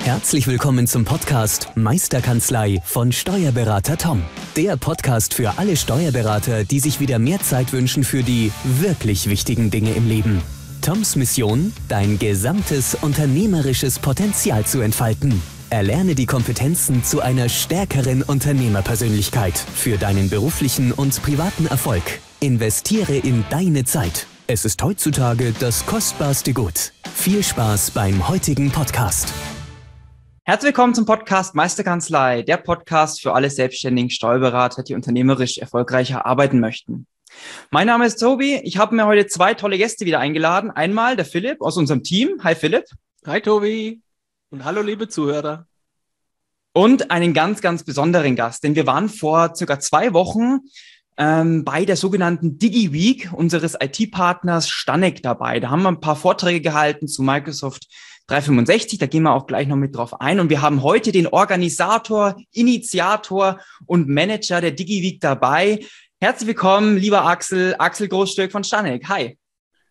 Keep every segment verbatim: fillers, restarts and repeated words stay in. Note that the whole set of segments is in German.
Herzlich willkommen zum Podcast Meisterkanzlei von Steuerberater Tom. Der Podcast für alle Steuerberater, die sich wieder mehr Zeit wünschen für die wirklich wichtigen Dinge im Leben. Toms Mission, dein gesamtes unternehmerisches Potenzial zu entfalten. Erlerne die Kompetenzen zu einer stärkeren Unternehmerpersönlichkeit für deinen beruflichen und privaten Erfolg. Investiere in deine Zeit. Es ist heutzutage das kostbarste Gut. Viel Spaß beim heutigen Podcast. Herzlich willkommen zum Podcast Meisterkanzlei, der Podcast für alle selbstständigen Steuerberater, die unternehmerisch erfolgreicher arbeiten möchten. Mein Name ist Tobi. Ich habe mir heute zwei tolle Gäste wieder eingeladen. Einmal der Philipp aus unserem Team. Hi Philipp. Hi Tobi und hallo liebe Zuhörer. Und einen ganz, ganz besonderen Gast, denn wir waren vor circa zwei Wochen ähm, bei der sogenannten DigiWeek unseres I T-Partners Stanek dabei. Da haben wir ein paar Vorträge gehalten zu Microsoft dreihundertfünfundsechzig, da gehen wir auch gleich noch mit drauf ein. Und wir haben heute den Organisator, Initiator und Manager der DigiWeek dabei. Herzlich willkommen, lieber Axel, Axel Großstück von Stanek. Hi.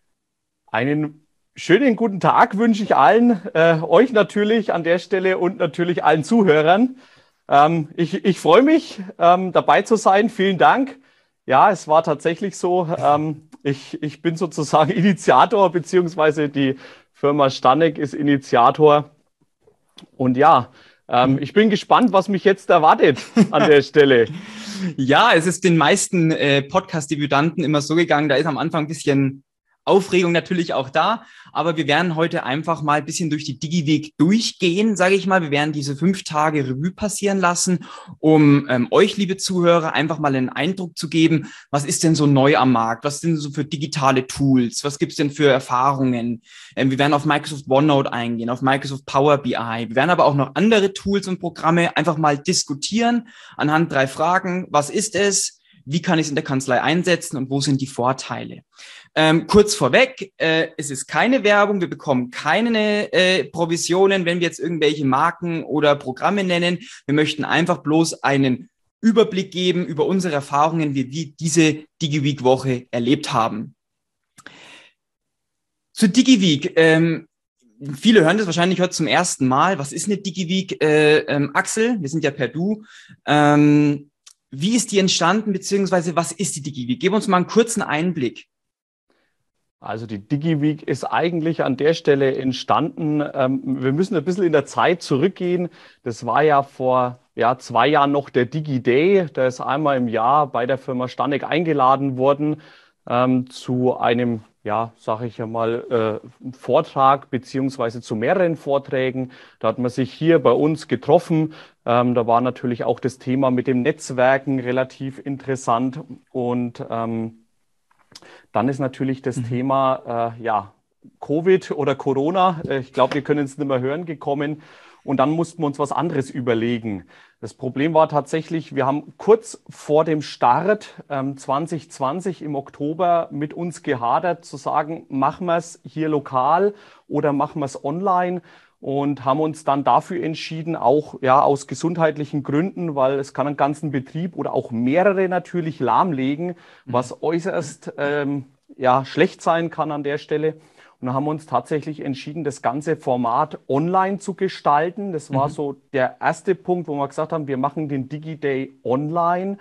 Einen schönen guten Tag wünsche ich allen, äh, euch natürlich an der Stelle und natürlich allen Zuhörern. Ähm, ich, ich freue mich, ähm, dabei zu sein. Vielen Dank. Ja, es war tatsächlich so. Ähm, ich, ich bin sozusagen Initiator, beziehungsweise die Firma Stanek ist Initiator. Und ja, ähm, ich bin gespannt, was mich jetzt erwartet an der Stelle. Ja, es ist den meisten äh, Podcast-Debütanten immer so gegangen, da ist am Anfang ein bisschen Aufregung natürlich auch da, aber wir werden heute einfach mal ein bisschen durch die DigiWeek durchgehen, sage ich mal. Wir werden diese fünf Tage Revue passieren lassen, um ähm, euch, liebe Zuhörer, einfach mal einen Eindruck zu geben, was ist denn so neu am Markt, was sind so für digitale Tools, was gibt's denn für Erfahrungen. Ähm, wir werden auf Microsoft OneNote eingehen, auf Microsoft Power B I. Wir werden aber auch noch andere Tools und Programme einfach mal diskutieren anhand drei Fragen. Was ist es? Wie kann ich es in der Kanzlei einsetzen und wo sind die Vorteile? Ähm, kurz vorweg, äh, es ist keine Werbung, wir bekommen keine äh, Provisionen, wenn wir jetzt irgendwelche Marken oder Programme nennen. Wir möchten einfach bloß einen Überblick geben über unsere Erfahrungen, wie wir diese DigiWeek-Woche erlebt haben. Zur DigiWeek. Ähm, viele hören das wahrscheinlich heute zum ersten Mal. Was ist eine DigiWeek? Äh, ähm, Axel, wir sind ja per Du. Ähm, wie ist die entstanden, beziehungsweise was ist die DigiWeek? Gib uns mal einen kurzen Einblick. Also die DigiWeek ist eigentlich an der Stelle entstanden. Ähm, wir müssen ein bisschen in der Zeit zurückgehen. Das war ja vor ja, zwei Jahren noch der DigiDay. Da ist einmal im Jahr bei der Firma Stanek eingeladen worden ähm, zu einem, ja, sage ich ja mal, äh, Vortrag beziehungsweise zu mehreren Vorträgen. Da hat man sich hier bei uns getroffen. Ähm, da war natürlich auch das Thema mit dem Netzwerken relativ interessant und ähm, dann ist natürlich das mhm. Thema äh, ja, Covid oder Corona, äh, ich glaube, wir können es nicht mehr hören, gekommen. Und dann mussten wir uns was anderes überlegen. Das Problem war tatsächlich, wir haben kurz vor dem Start ähm, zwanzig zwanzig im Oktober mit uns gehadert, zu sagen, machen wir es hier lokal oder machen wir es online? Und haben uns dann dafür entschieden, auch ja aus gesundheitlichen Gründen, weil es kann einen ganzen Betrieb oder auch mehrere natürlich lahmlegen, was äußerst ähm, ja, schlecht sein kann an der Stelle. Und dann haben wir uns tatsächlich entschieden, das ganze Format online zu gestalten. Das war mhm. so der erste Punkt, wo wir gesagt haben, wir machen den DigiDay online.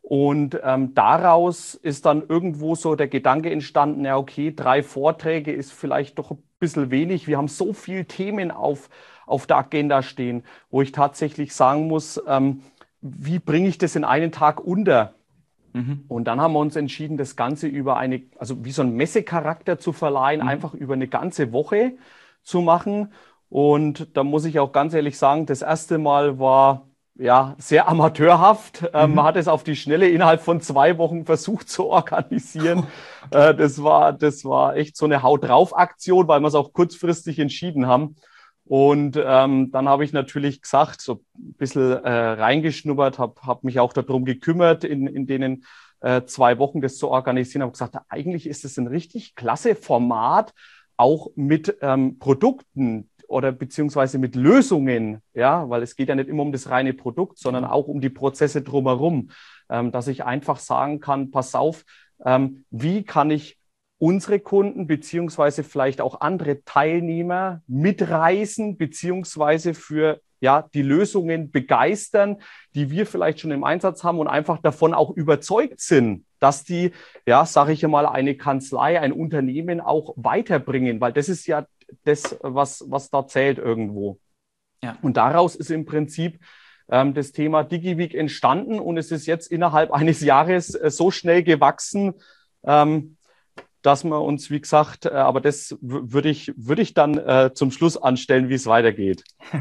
Und ähm, daraus ist dann irgendwo so der Gedanke entstanden, ja okay, drei Vorträge ist vielleicht doch ein bisschen wenig. Wir haben so viele Themen auf, auf der Agenda stehen, wo ich tatsächlich sagen muss, ähm, wie bringe ich das in einen Tag unter? Mhm. Und dann haben wir uns entschieden, das Ganze über eine, also wie so einen Messecharakter zu verleihen, mhm. einfach über eine ganze Woche zu machen. Und da muss ich auch ganz ehrlich sagen, das erste Mal war ja sehr amateurhaft. Mhm. Ähm, man hat es auf die Schnelle innerhalb von zwei Wochen versucht zu organisieren. äh, das war, das war echt so eine Haut-drauf-Aktion, weil wir es auch kurzfristig entschieden haben. Und ähm, dann habe ich natürlich gesagt, so ein bisschen äh, reingeschnuppert, habe hab mich auch darum gekümmert, in, in denen äh, zwei Wochen das zu organisieren, habe gesagt, eigentlich ist es ein richtig klasse Format, auch mit ähm, Produkten oder beziehungsweise mit Lösungen, ja, weil es geht ja nicht immer um das reine Produkt, sondern auch um die Prozesse drumherum, ähm, dass ich einfach sagen kann, pass auf, ähm, wie kann ich unsere Kunden beziehungsweise vielleicht auch andere Teilnehmer mitreißen beziehungsweise für ja, die Lösungen begeistern, die wir vielleicht schon im Einsatz haben und einfach davon auch überzeugt sind, dass die, ja, sage ich mal, eine Kanzlei, ein Unternehmen auch weiterbringen, weil das ist ja das, was, was da zählt irgendwo. Ja. Und daraus ist im Prinzip ähm, das Thema DigiWeek entstanden und es ist jetzt innerhalb eines Jahres äh, so schnell gewachsen, ähm, dass wir uns, wie gesagt, äh, aber das würde ich, würde ich dann äh, zum Schluss anstellen, wie es weitergeht.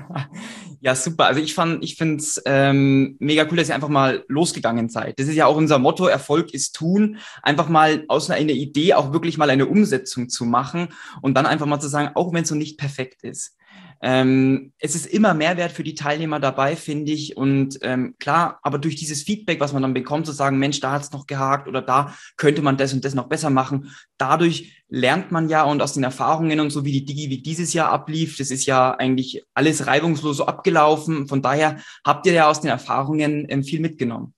Ja, super. Also ich fand, ich finde es ähm, mega cool, dass ihr einfach mal losgegangen seid. Das ist ja auch unser Motto, Erfolg ist tun. Einfach mal aus einer Idee auch wirklich mal eine Umsetzung zu machen und dann einfach mal zu sagen, auch wenn es so nicht perfekt ist. Ähm, es ist immer Mehrwert für die Teilnehmer dabei, finde ich. Und ähm, klar, aber durch dieses Feedback, was man dann bekommt, zu sagen, Mensch, da hat es noch gehakt oder da könnte man das und das noch besser machen. Dadurch lernt man ja und aus den Erfahrungen und so wie die DigiWeek dieses Jahr ablief, das ist ja eigentlich alles reibungslos so abgelaufen. Von daher habt ihr ja aus den Erfahrungen ähm, viel mitgenommen.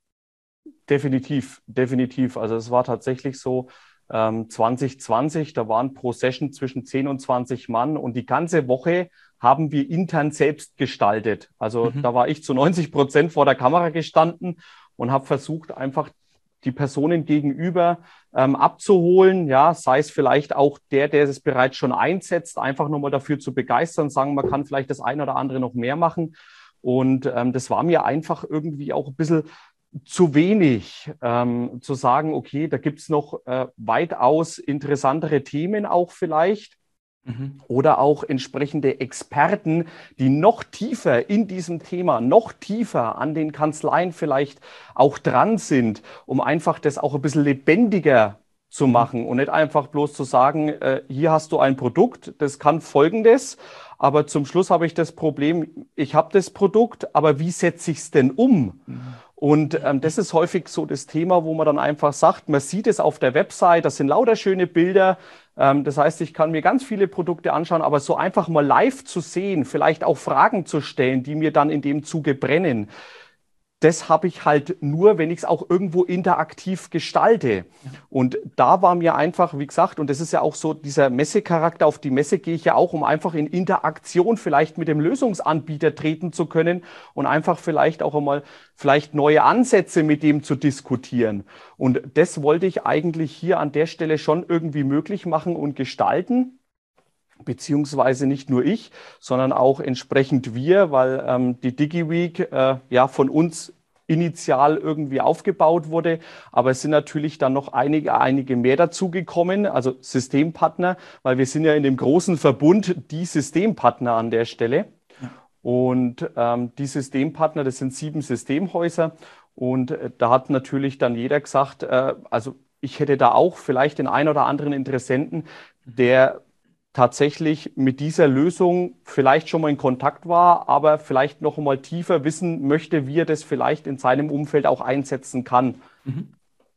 Definitiv, definitiv. Also es war tatsächlich so, ähm, zwanzig zwanzig, da waren pro Session zwischen zehn und zwanzig Mann und die ganze Woche haben wir intern selbst gestaltet. Also mhm. da war ich zu neunzig Prozent vor der Kamera gestanden und habe versucht, einfach die Personen gegenüber ähm, abzuholen, ja, sei es vielleicht auch der, der es bereits schon einsetzt, einfach nochmal dafür zu begeistern, sagen, man kann vielleicht das eine oder andere noch mehr machen. Und ähm, das war mir einfach irgendwie auch ein bisschen zu wenig, ähm, zu sagen, okay, da gibt es noch äh, weitaus interessantere Themen auch vielleicht. Mhm. Oder auch entsprechende Experten, die noch tiefer in diesem Thema, noch tiefer an den Kanzleien vielleicht auch dran sind, um einfach das auch ein bisschen lebendiger zu machen und nicht einfach bloß zu sagen, äh, hier hast du ein Produkt, das kann Folgendes, aber zum Schluss habe ich das Problem, ich habe das Produkt, aber wie setze ich es denn um? Mhm. Und ähm, das ist häufig so das Thema, wo man dann einfach sagt, man sieht es auf der Website, das sind lauter schöne Bilder. Ähm, das heißt, ich kann mir ganz viele Produkte anschauen, aber so einfach mal live zu sehen, vielleicht auch Fragen zu stellen, die mir dann in dem Zuge brennen, das habe ich halt nur, wenn ich es auch irgendwo interaktiv gestalte. Ja. Und da war mir einfach, wie gesagt, und das ist ja auch so dieser Messecharakter, auf die Messe gehe ich ja auch, um einfach in Interaktion vielleicht mit dem Lösungsanbieter treten zu können und einfach vielleicht auch einmal vielleicht neue Ansätze mit dem zu diskutieren. Und das wollte ich eigentlich hier an der Stelle schon irgendwie möglich machen und gestalten. Beziehungsweise nicht nur ich, sondern auch entsprechend wir, weil ähm, die DigiWeek äh, ja von uns initial irgendwie aufgebaut wurde. Aber es sind natürlich dann noch einige, einige mehr dazugekommen, also Systempartner, weil wir sind ja in dem großen Verbund die Systempartner an der Stelle. Ja. Und ähm, die Systempartner, das sind sieben Systemhäuser. Und äh, da hat natürlich dann jeder gesagt, äh, also ich hätte da auch vielleicht den einen oder anderen Interessenten, der tatsächlich mit dieser Lösung vielleicht schon mal in Kontakt war, aber vielleicht noch mal tiefer wissen möchte, wie er das vielleicht in seinem Umfeld auch einsetzen kann. Mhm.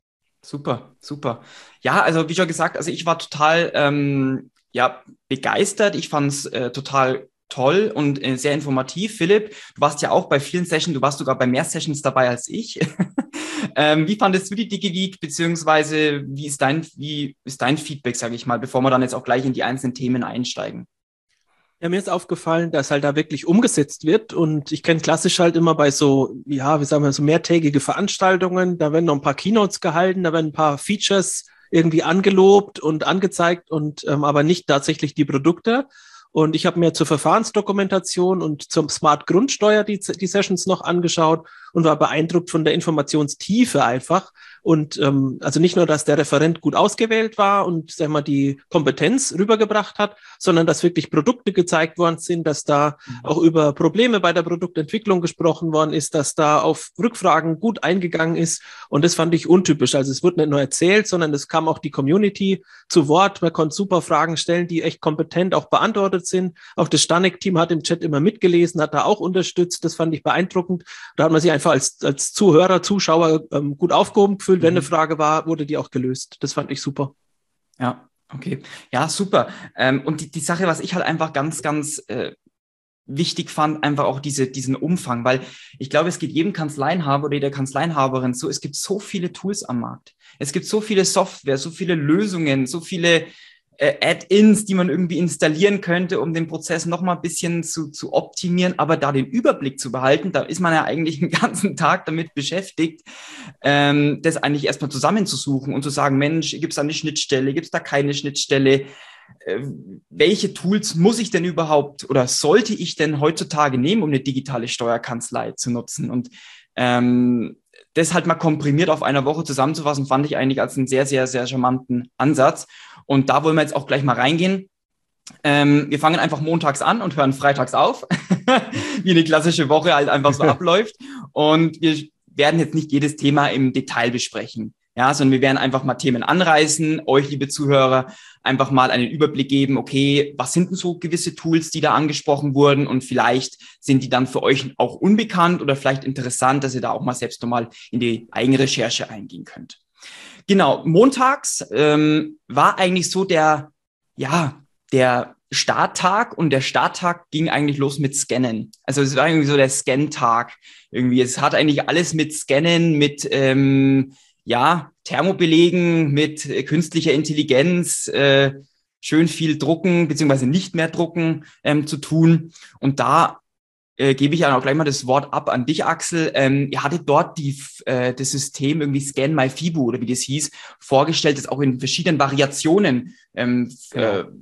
Super, super. Ja, also wie schon gesagt, also ich war total ähm, ja, begeistert. Ich fand es äh, total toll und äh, sehr informativ. Philipp, du warst ja auch bei vielen Sessions, du warst sogar bei mehr Sessions dabei als ich. ähm, wie fandest du die DigiWeek, beziehungsweise wie ist dein, wie ist dein Feedback, sage ich mal, bevor wir dann jetzt auch gleich in die einzelnen Themen einsteigen? Ja, mir ist aufgefallen, dass halt da wirklich umgesetzt wird und ich kenne klassisch halt immer bei so, ja, wie sagen wir, so mehrtägige Veranstaltungen, da werden noch ein paar Keynotes gehalten, da werden ein paar Features irgendwie angelobt und angezeigt und ähm, aber nicht tatsächlich die Produkte. Und ich habe mir zur Verfahrensdokumentation und zum Smart Grundsteuer die, die Sessions noch angeschaut und war beeindruckt von der Informationstiefe einfach. Und ähm, also nicht nur, dass der Referent gut ausgewählt war und sag mal die Kompetenz rübergebracht hat, sondern dass wirklich Produkte gezeigt worden sind, dass da auch über Probleme bei der Produktentwicklung gesprochen worden ist, dass da auf Rückfragen gut eingegangen ist. Und das fand ich untypisch. Also es wurde nicht nur erzählt, sondern es kam auch die Community zu Wort. Man konnte super Fragen stellen, die echt kompetent auch beantwortet sind. Auch das Stanek-Team hat im Chat immer mitgelesen, hat da auch unterstützt. Das fand ich beeindruckend. Da hat man sich einfach als, als Zuhörer, Zuschauer ähm, gut aufgehoben gefühlt. Wenn eine Frage war, wurde die auch gelöst. Das fand ich super. Ja, okay. Ja, super. Ähm, und die, die Sache, was ich halt einfach ganz, ganz äh, wichtig fand, einfach auch diese, diesen Umfang, weil ich glaube, es geht jedem Kanzleienhaber oder jeder Kanzleienhaberin so, es gibt so viele Tools am Markt. Es gibt so viele Software, so viele Lösungen, so viele äh, Add-ins, die man irgendwie installieren könnte, um den Prozess noch mal ein bisschen zu, zu optimieren, aber da den Überblick zu behalten, da ist man ja eigentlich den ganzen Tag damit beschäftigt, ähm, das eigentlich erstmal zusammenzusuchen und zu sagen, Mensch, gibt es da eine Schnittstelle, gibt es da keine Schnittstelle? Welche Tools muss ich denn überhaupt oder sollte ich denn heutzutage nehmen, um eine digitale Steuerkanzlei zu nutzen? Und ähm, das halt mal komprimiert auf einer Woche zusammenzufassen, fand ich eigentlich als einen sehr, sehr, sehr charmanten Ansatz. Und da wollen wir jetzt auch gleich mal reingehen. Ähm, wir fangen einfach montags an und hören freitags auf, wie eine klassische Woche halt einfach so abläuft. Und wir werden jetzt nicht jedes Thema im Detail besprechen. Ja, sondern wir werden einfach mal Themen anreißen, euch, liebe Zuhörer, einfach mal einen Überblick geben, okay, was sind denn so gewisse Tools, die da angesprochen wurden und vielleicht sind die dann für euch auch unbekannt oder vielleicht interessant, dass ihr da auch mal selbst nochmal in die eigene Recherche eingehen könnt. Genau, montags ähm, war eigentlich so der, ja, der Starttag und der Starttag ging eigentlich los mit Scannen. Also es war irgendwie so der Scan-Tag irgendwie. Es hat eigentlich alles mit Scannen, mit ähm, ja, Thermobelegen, mit äh, künstlicher Intelligenz, äh, schön viel drucken, beziehungsweise nicht mehr drucken ähm, zu tun. Und da äh, gebe ich ja auch gleich mal das Wort ab an dich, Axel. Ähm, ihr hattet dort die, äh, das System irgendwie Scan My FIBU oder wie das hieß, vorgestellt, das auch in verschiedenen Variationen ähm, genau. äh,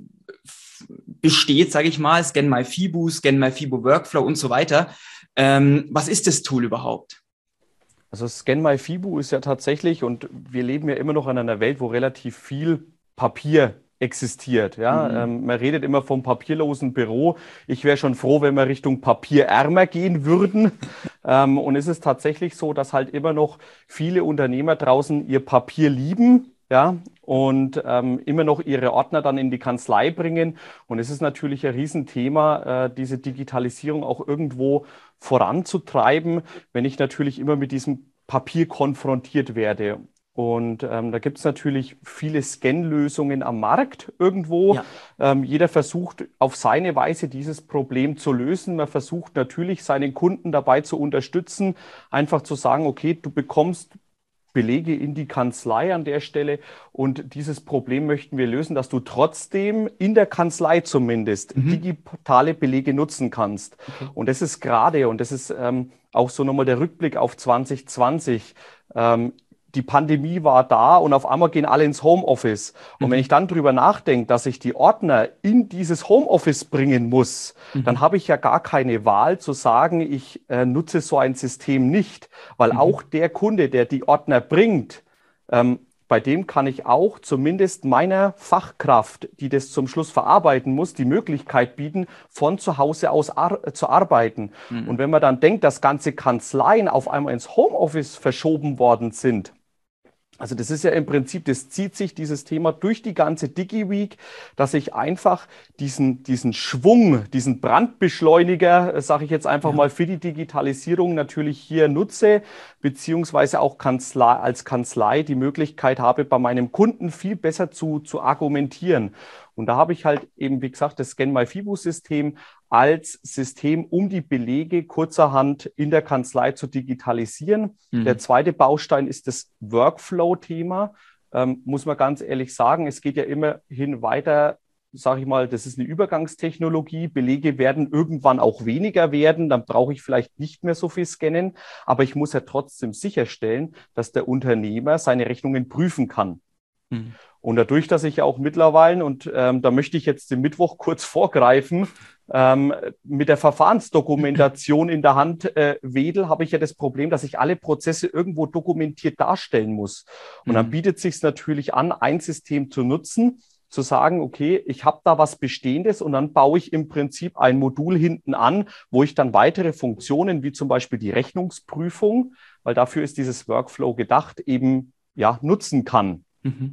besteht, sage ich mal. Scan My FIBU, Scan My FIBU Workflow und so weiter. Ähm, was ist das Tool überhaupt? Also Scan My FIBU ist ja tatsächlich, und wir leben ja immer noch in einer Welt, wo relativ viel Papier existiert. Ja? Mhm. Ähm, man redet immer vom papierlosen Büro. Ich wäre schon froh, wenn wir Richtung papierärmer gehen würden. ähm, und es ist tatsächlich so, dass halt immer noch viele Unternehmer draußen ihr Papier lieben, ja, und ähm, immer noch ihre Ordner dann in die Kanzlei bringen. Und es ist natürlich ein Riesenthema, äh, diese Digitalisierung auch irgendwo voranzutreiben, wenn ich natürlich immer mit diesem Papier konfrontiert werde. Und ähm, da gibt es natürlich viele Scan-Lösungen am Markt irgendwo. Ja. Ähm, jeder versucht auf seine Weise dieses Problem zu lösen. Man versucht natürlich seinen Kunden dabei zu unterstützen, einfach zu sagen, okay, du bekommst Belege in die Kanzlei an der Stelle und dieses Problem möchten wir lösen, dass du trotzdem in der Kanzlei zumindest mhm. digitale Belege nutzen kannst. Okay. Und das ist gerade, und das ist ähm, auch so nochmal der Rückblick auf zwanzig zwanzig, ähm, die Pandemie war da und auf einmal gehen alle ins Homeoffice. Und mhm. wenn ich dann drüber nachdenke, dass ich die Ordner in dieses Homeoffice bringen muss, mhm. dann habe ich ja gar keine Wahl zu sagen, ich äh, nutze so ein System nicht. Weil mhm. auch der Kunde, der die Ordner bringt, ähm, bei dem kann ich auch zumindest meiner Fachkraft, die das zum Schluss verarbeiten muss, die Möglichkeit bieten, von zu Hause aus ar- zu arbeiten. Mhm. Und wenn man dann denkt, dass ganze Kanzleien auf einmal ins Homeoffice verschoben worden sind, also das ist ja im Prinzip, das zieht sich dieses Thema durch die ganze DigiWeek, dass ich einfach diesen, diesen Schwung, diesen Brandbeschleuniger, sage ich jetzt einfach ja. mal, für die Digitalisierung natürlich hier nutze, beziehungsweise auch Kanzlei, als Kanzlei die Möglichkeit habe, bei meinem Kunden viel besser zu, zu argumentieren. Und da habe ich halt eben, wie gesagt, das Scan My FIBU-System als System, um die Belege kurzerhand in der Kanzlei zu digitalisieren. Mhm. Der zweite Baustein ist das Workflow-Thema. Ähm, muss man ganz ehrlich sagen, es geht ja immerhin weiter, sage ich mal, das ist eine Übergangstechnologie. Belege werden irgendwann auch weniger werden. Dann brauche ich vielleicht nicht mehr so viel scannen. Aber ich muss ja trotzdem sicherstellen, dass der Unternehmer seine Rechnungen prüfen kann. Mhm. Und dadurch, dass ich ja auch mittlerweile, und ähm, da möchte ich jetzt den Mittwoch kurz vorgreifen, ähm, mit der Verfahrensdokumentation in der Hand äh, wedel, habe ich ja das Problem, dass ich alle Prozesse irgendwo dokumentiert darstellen muss. Und mhm. dann bietet es sich natürlich an, ein System zu nutzen, zu sagen, okay, ich habe da was Bestehendes und dann baue ich im Prinzip ein Modul hinten an, wo ich dann weitere Funktionen, wie zum Beispiel die Rechnungsprüfung, weil dafür ist dieses Workflow gedacht, eben ja nutzen kann. Mhm.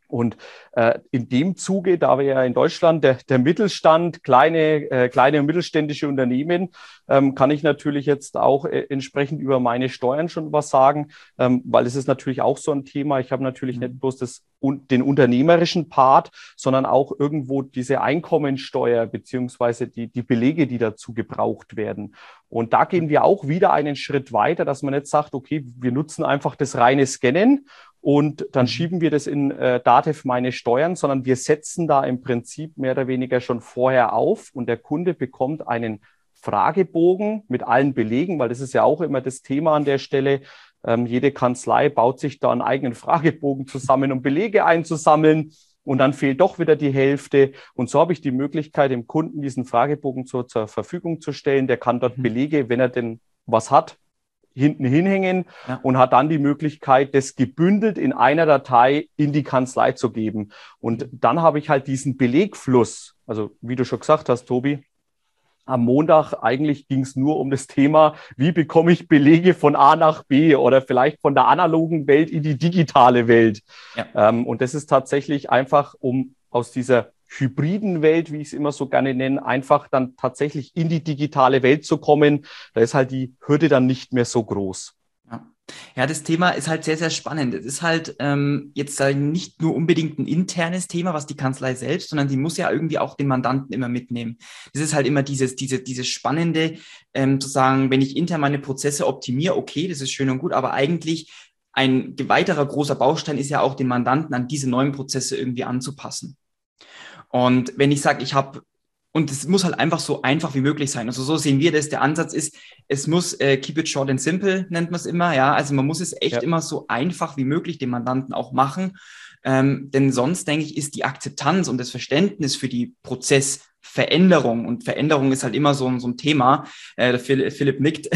Und äh, in dem Zuge, da wir ja in Deutschland der, der Mittelstand, kleine, äh, kleine und mittelständische Unternehmen, ähm, kann ich natürlich jetzt auch äh, entsprechend über meine Steuern schon was sagen, ähm, weil es ist natürlich auch so ein Thema. Ich habe natürlich nicht bloß das, un, den unternehmerischen Part, sondern auch irgendwo diese Einkommensteuer beziehungsweise die, die Belege, die dazu gebraucht werden. Und da gehen wir auch wieder einen Schritt weiter, dass man nicht sagt, okay, wir nutzen einfach das reine Scannen und dann schieben wir das in äh, Datev meine Steuern, sondern wir setzen da im Prinzip mehr oder weniger schon vorher auf und der Kunde bekommt einen Fragebogen mit allen Belegen, weil das ist ja auch immer das Thema an der Stelle. Ähm, jede Kanzlei baut sich da einen eigenen Fragebogen zusammen, um Belege einzusammeln. Und dann fehlt doch wieder die Hälfte. Und so habe ich die Möglichkeit, dem Kunden diesen Fragebogen zur, zur Verfügung zu stellen. Der kann dort Belege, wenn er denn was hat, hinten hinhängen ja. und hat dann die Möglichkeit, das gebündelt in einer Datei in die Kanzlei zu geben. Und dann habe ich halt diesen Belegfluss. Also wie du schon gesagt hast, Tobi, am Montag eigentlich ging es nur um das Thema, wie bekomme ich Belege von A nach B oder vielleicht von der analogen Welt in die digitale Welt. Ja. Ähm, und das ist tatsächlich einfach, um aus dieser hybriden Welt, wie ich es immer so gerne nenne, einfach dann tatsächlich in die digitale Welt zu kommen. Da ist halt die Hürde dann nicht mehr so groß. Ja. Ja, das Thema ist halt sehr, sehr spannend. Es ist halt ähm, jetzt halt nicht nur unbedingt ein internes Thema, was die Kanzlei selbst, sondern die muss ja irgendwie auch den Mandanten immer mitnehmen. Das ist halt immer dieses, diese, dieses Spannende, ähm, zu sagen, wenn ich intern meine Prozesse optimiere, okay, das ist schön und gut, aber eigentlich ein weiterer großer Baustein ist ja auch, den Mandanten an diese neuen Prozesse irgendwie anzupassen. Und wenn ich sage, ich habe, und es muss halt einfach so einfach wie möglich sein. Also so sehen wir das. Der Ansatz ist, es muss äh, keep it short and simple, nennt man es immer. Ja, also man muss es echt ja. immer so einfach wie möglich dem Mandanten auch machen. Ähm, denn sonst, denke ich, ist die Akzeptanz und das Verständnis für die Prozessveränderung, und Veränderung ist halt immer so, so ein Thema, äh, der Philipp, Philipp nickt,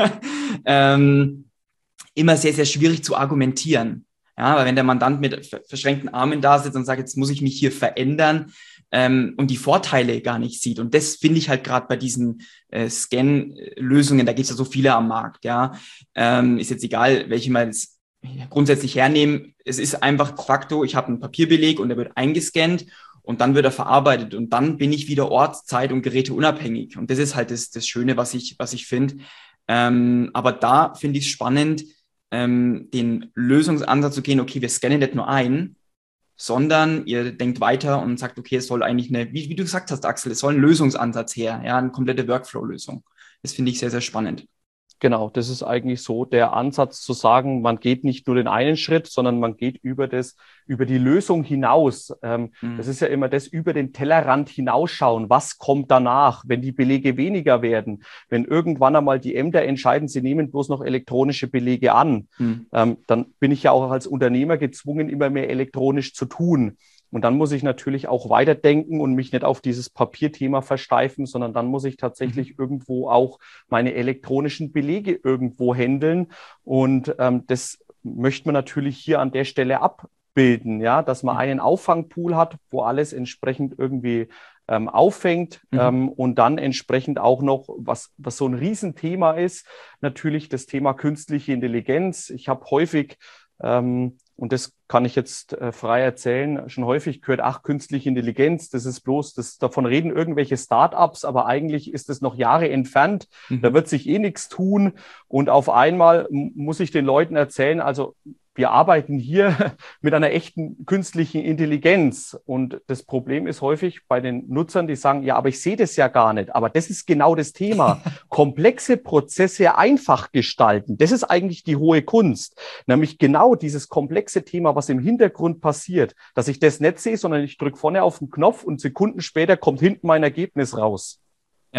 ähm, immer sehr, sehr schwierig zu argumentieren. Ja, weil wenn der Mandant mit verschränkten Armen da sitzt und sagt, jetzt muss ich mich hier verändern, ähm, und die Vorteile gar nicht sieht. Und das finde ich halt gerade bei diesen äh, Scan-Lösungen, da gibt es ja so viele am Markt, ja. Ähm, ist jetzt egal, welche man jetzt grundsätzlich hernehmen. Es ist einfach de facto, ich habe einen Papierbeleg und der wird eingescannt und dann wird er verarbeitet und dann bin ich wieder orts-, zeit- und geräteunabhängig. Und das ist halt das, das Schöne, was ich, was ich finde. Ähm, aber da finde ich es spannend, ähm, den Lösungsansatz zu gehen, okay, wir scannen nicht nur ein, sondern ihr denkt weiter und sagt, okay, es soll eigentlich eine, wie, wie du gesagt hast, Axel, es soll ein Lösungsansatz her, ja, eine komplette Workflow-Lösung. Das finde ich sehr, sehr spannend. Genau, das ist eigentlich so der Ansatz zu sagen, man geht nicht nur den einen Schritt, sondern man geht über das, über die Lösung hinaus. Ähm, mhm. Das ist ja immer das über den Tellerrand hinausschauen. Was kommt danach, wenn die Belege weniger werden? Wenn irgendwann einmal die Ämter entscheiden, sie nehmen bloß noch elektronische Belege an, mhm. ähm, dann bin ich ja auch als Unternehmer gezwungen, immer mehr elektronisch zu tun. Und dann muss ich natürlich auch weiterdenken und mich nicht auf dieses Papierthema versteifen, sondern dann muss ich tatsächlich mhm. irgendwo auch meine elektronischen Belege irgendwo handeln. Und ähm, das möchte man natürlich hier an der Stelle abbilden, ja, dass man einen Auffangpool hat, wo alles entsprechend irgendwie ähm, auffängt mhm. ähm, und dann entsprechend auch noch, was, was so ein Riesenthema ist, natürlich das Thema künstliche Intelligenz. Ich habe häufig ähm, und das kann ich jetzt äh, frei erzählen, schon häufig gehört, ach, künstliche Intelligenz, das ist bloß, das, davon reden irgendwelche Startups, aber eigentlich ist es noch Jahre entfernt, mhm. da wird sich eh nichts tun und auf einmal muss ich den Leuten erzählen, also wir arbeiten hier mit einer echten künstlichen Intelligenz und das Problem ist häufig bei den Nutzern, die sagen, ja, aber ich sehe das ja gar nicht, aber das ist genau das Thema. Komplexe Prozesse einfach gestalten, das ist eigentlich die hohe Kunst, nämlich genau dieses komplexe Thema, was im Hintergrund passiert, dass ich das nicht sehe, sondern ich drücke vorne auf den Knopf und Sekunden später kommt hinten mein Ergebnis raus. Ja,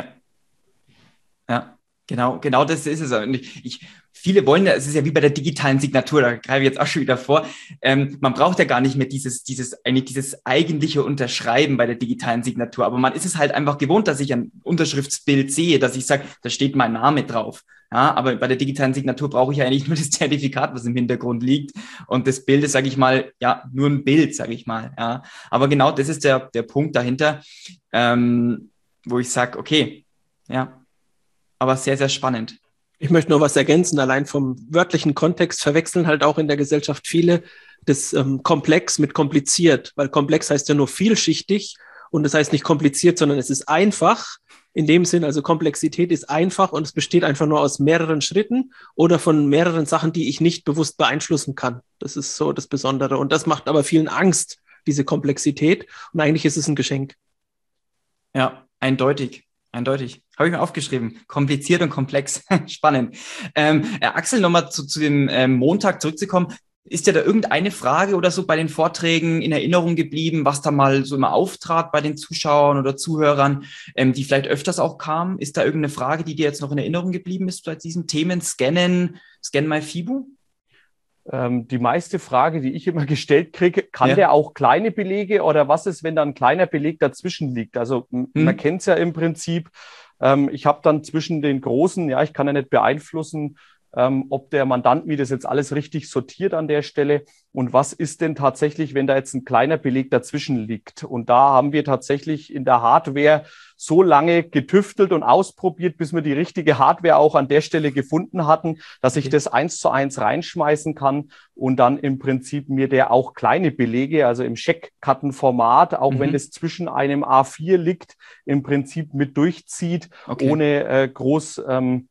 ja. Genau, genau das ist es. Und ich, ich, viele wollen, es ist ja wie bei der digitalen Signatur, da greife ich jetzt auch schon wieder vor, ähm, man braucht ja gar nicht mehr dieses, dieses, eigentlich dieses eigentliche Unterschreiben bei der digitalen Signatur, aber man ist es halt einfach gewohnt, dass ich ein Unterschriftsbild sehe, dass ich sage, da steht mein Name drauf. Ja, aber bei der digitalen Signatur brauche ich ja eigentlich nur das Zertifikat, was im Hintergrund liegt und das Bild ist, sage ich mal, ja, nur ein Bild, sage ich mal. Ja, aber genau das ist der, der Punkt dahinter, ähm, wo ich sage, okay, ja, aber sehr, sehr spannend. Ich möchte nur was ergänzen. Allein vom wörtlichen Kontext verwechseln halt auch in der Gesellschaft viele das ähm, komplex mit kompliziert, weil komplex heißt ja nur vielschichtig und das heißt nicht kompliziert, sondern es ist einfach. In dem Sinn, also Komplexität ist einfach und es besteht einfach nur aus mehreren Schritten oder von mehreren Sachen, die ich nicht bewusst beeinflussen kann. Das ist so das Besondere. Und das macht aber vielen Angst, diese Komplexität. Und eigentlich ist es ein Geschenk. Ja, eindeutig. Eindeutig. Habe ich mir aufgeschrieben. Kompliziert und komplex. Spannend. Ähm, äh, Axel, nochmal zu, zu dem ähm, Montag zurückzukommen. Ist dir da irgendeine Frage oder so bei den Vorträgen in Erinnerung geblieben, was da mal so immer auftrat bei den Zuschauern oder Zuhörern, ähm, die vielleicht öfters auch kamen? Ist da irgendeine Frage, die dir jetzt noch in Erinnerung geblieben ist bei diesen Themen? Scannen, Scan My FIBO? Ähm, die meiste Frage, die ich immer gestellt kriege, kann Ja. der auch kleine Belege oder was ist, wenn da ein kleiner Beleg dazwischen liegt? Also m- Hm. man kennt es ja im Prinzip. Ähm, ich habe dann zwischen den großen, ja, ich kann ja nicht beeinflussen, ähm, ob der Mandant mir das jetzt alles richtig sortiert an der Stelle und was ist denn tatsächlich, wenn da jetzt ein kleiner Beleg dazwischen liegt. Und da haben wir tatsächlich in der Hardware so lange getüftelt und ausprobiert, bis wir die richtige Hardware auch an der Stelle gefunden hatten, dass ich Okay. das eins zu eins reinschmeißen kann und dann im Prinzip mir der auch kleine Belege, also im Scheckkartenformat, auch Mhm. wenn das zwischen einem A vier liegt, im Prinzip mit durchzieht, Okay. ohne äh, groß ähm,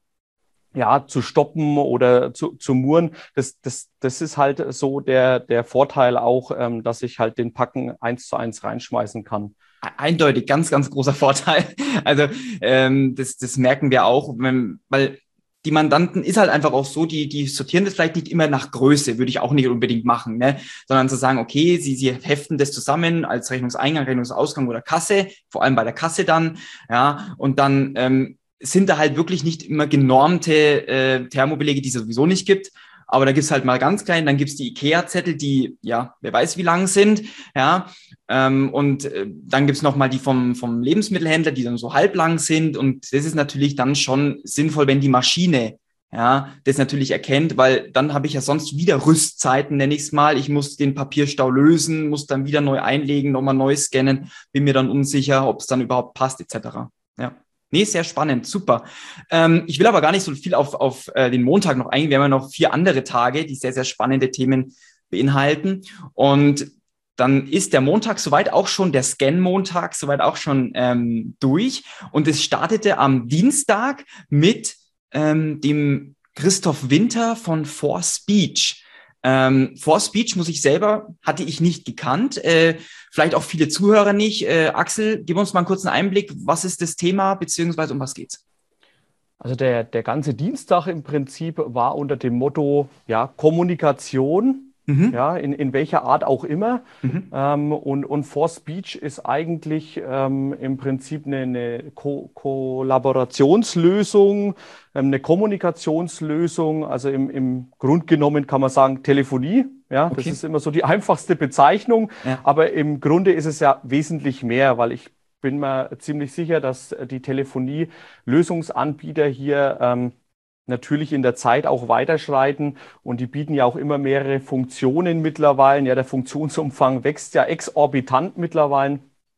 ja, zu stoppen oder zu, zu murren. Das, das, das ist halt so der, der Vorteil auch, ähm, dass ich halt den Packen eins zu eins reinschmeißen kann. Eindeutig, ganz, ganz großer Vorteil. Also ähm, das, das merken wir auch, wenn, weil die Mandanten ist halt einfach auch so, die, die sortieren das vielleicht nicht immer nach Größe, würde ich auch nicht unbedingt machen, ne? Sondern zu sagen, okay, sie, sie heften das zusammen als Rechnungseingang, Rechnungsausgang oder Kasse, vor allem bei der Kasse dann, ja, und dann ähm, sind da halt wirklich nicht immer genormte äh, Thermobelege, die es sowieso nicht gibt. Aber da gibt's halt mal ganz klein, dann gibt's die IKEA-Zettel, die, ja, wer weiß, wie lang sind, ja. Ähm, und äh, dann gibt's noch mal die vom, vom Lebensmittelhändler, die dann so halblang sind. Und das ist natürlich dann schon sinnvoll, wenn die Maschine, ja, das natürlich erkennt, weil dann habe ich ja sonst wieder Rüstzeiten, nenne ich es mal. Ich muss den Papierstau lösen, muss dann wieder neu einlegen, nochmal neu scannen, bin mir dann unsicher, ob es dann überhaupt passt, et cetera. Ja. Nee, sehr spannend, super. Ähm, ich will aber gar nicht so viel auf, auf äh, den Montag noch eingehen. Wir haben ja noch vier andere Tage, die sehr, sehr spannende Themen beinhalten. Und dann ist der Montag soweit auch schon, der Scan-Montag soweit auch schon ähm, durch. Und es startete am Dienstag mit ähm, dem Christoph Winter von For Speech. Ähm, For Speech, muss ich selber, hatte ich nicht gekannt. Äh, vielleicht auch viele Zuhörer nicht. Äh, Axel, gib uns mal einen kurzen Einblick. Was ist das Thema, beziehungsweise um was geht's? Also der, der ganze Dienstag im Prinzip war unter dem Motto, ja, Kommunikation, Mhm. ja, in, in welcher Art auch immer. Mhm. Ähm, und, und For Speech ist eigentlich ähm, im Prinzip eine, eine Ko Kollaborationslösung, ähm, eine Kommunikationslösung. Also im, im Grund genommen kann man sagen Telefonie. Ja, Okay. das ist immer so die einfachste Bezeichnung. Ja. Aber im Grunde ist es ja wesentlich mehr, weil ich bin mir ziemlich sicher, dass die Telefonie-Lösungsanbieter hier ähm, natürlich in der Zeit auch weiterschreiten und die bieten ja auch immer mehrere Funktionen mittlerweile. Ja, der Funktionsumfang wächst ja exorbitant mittlerweile.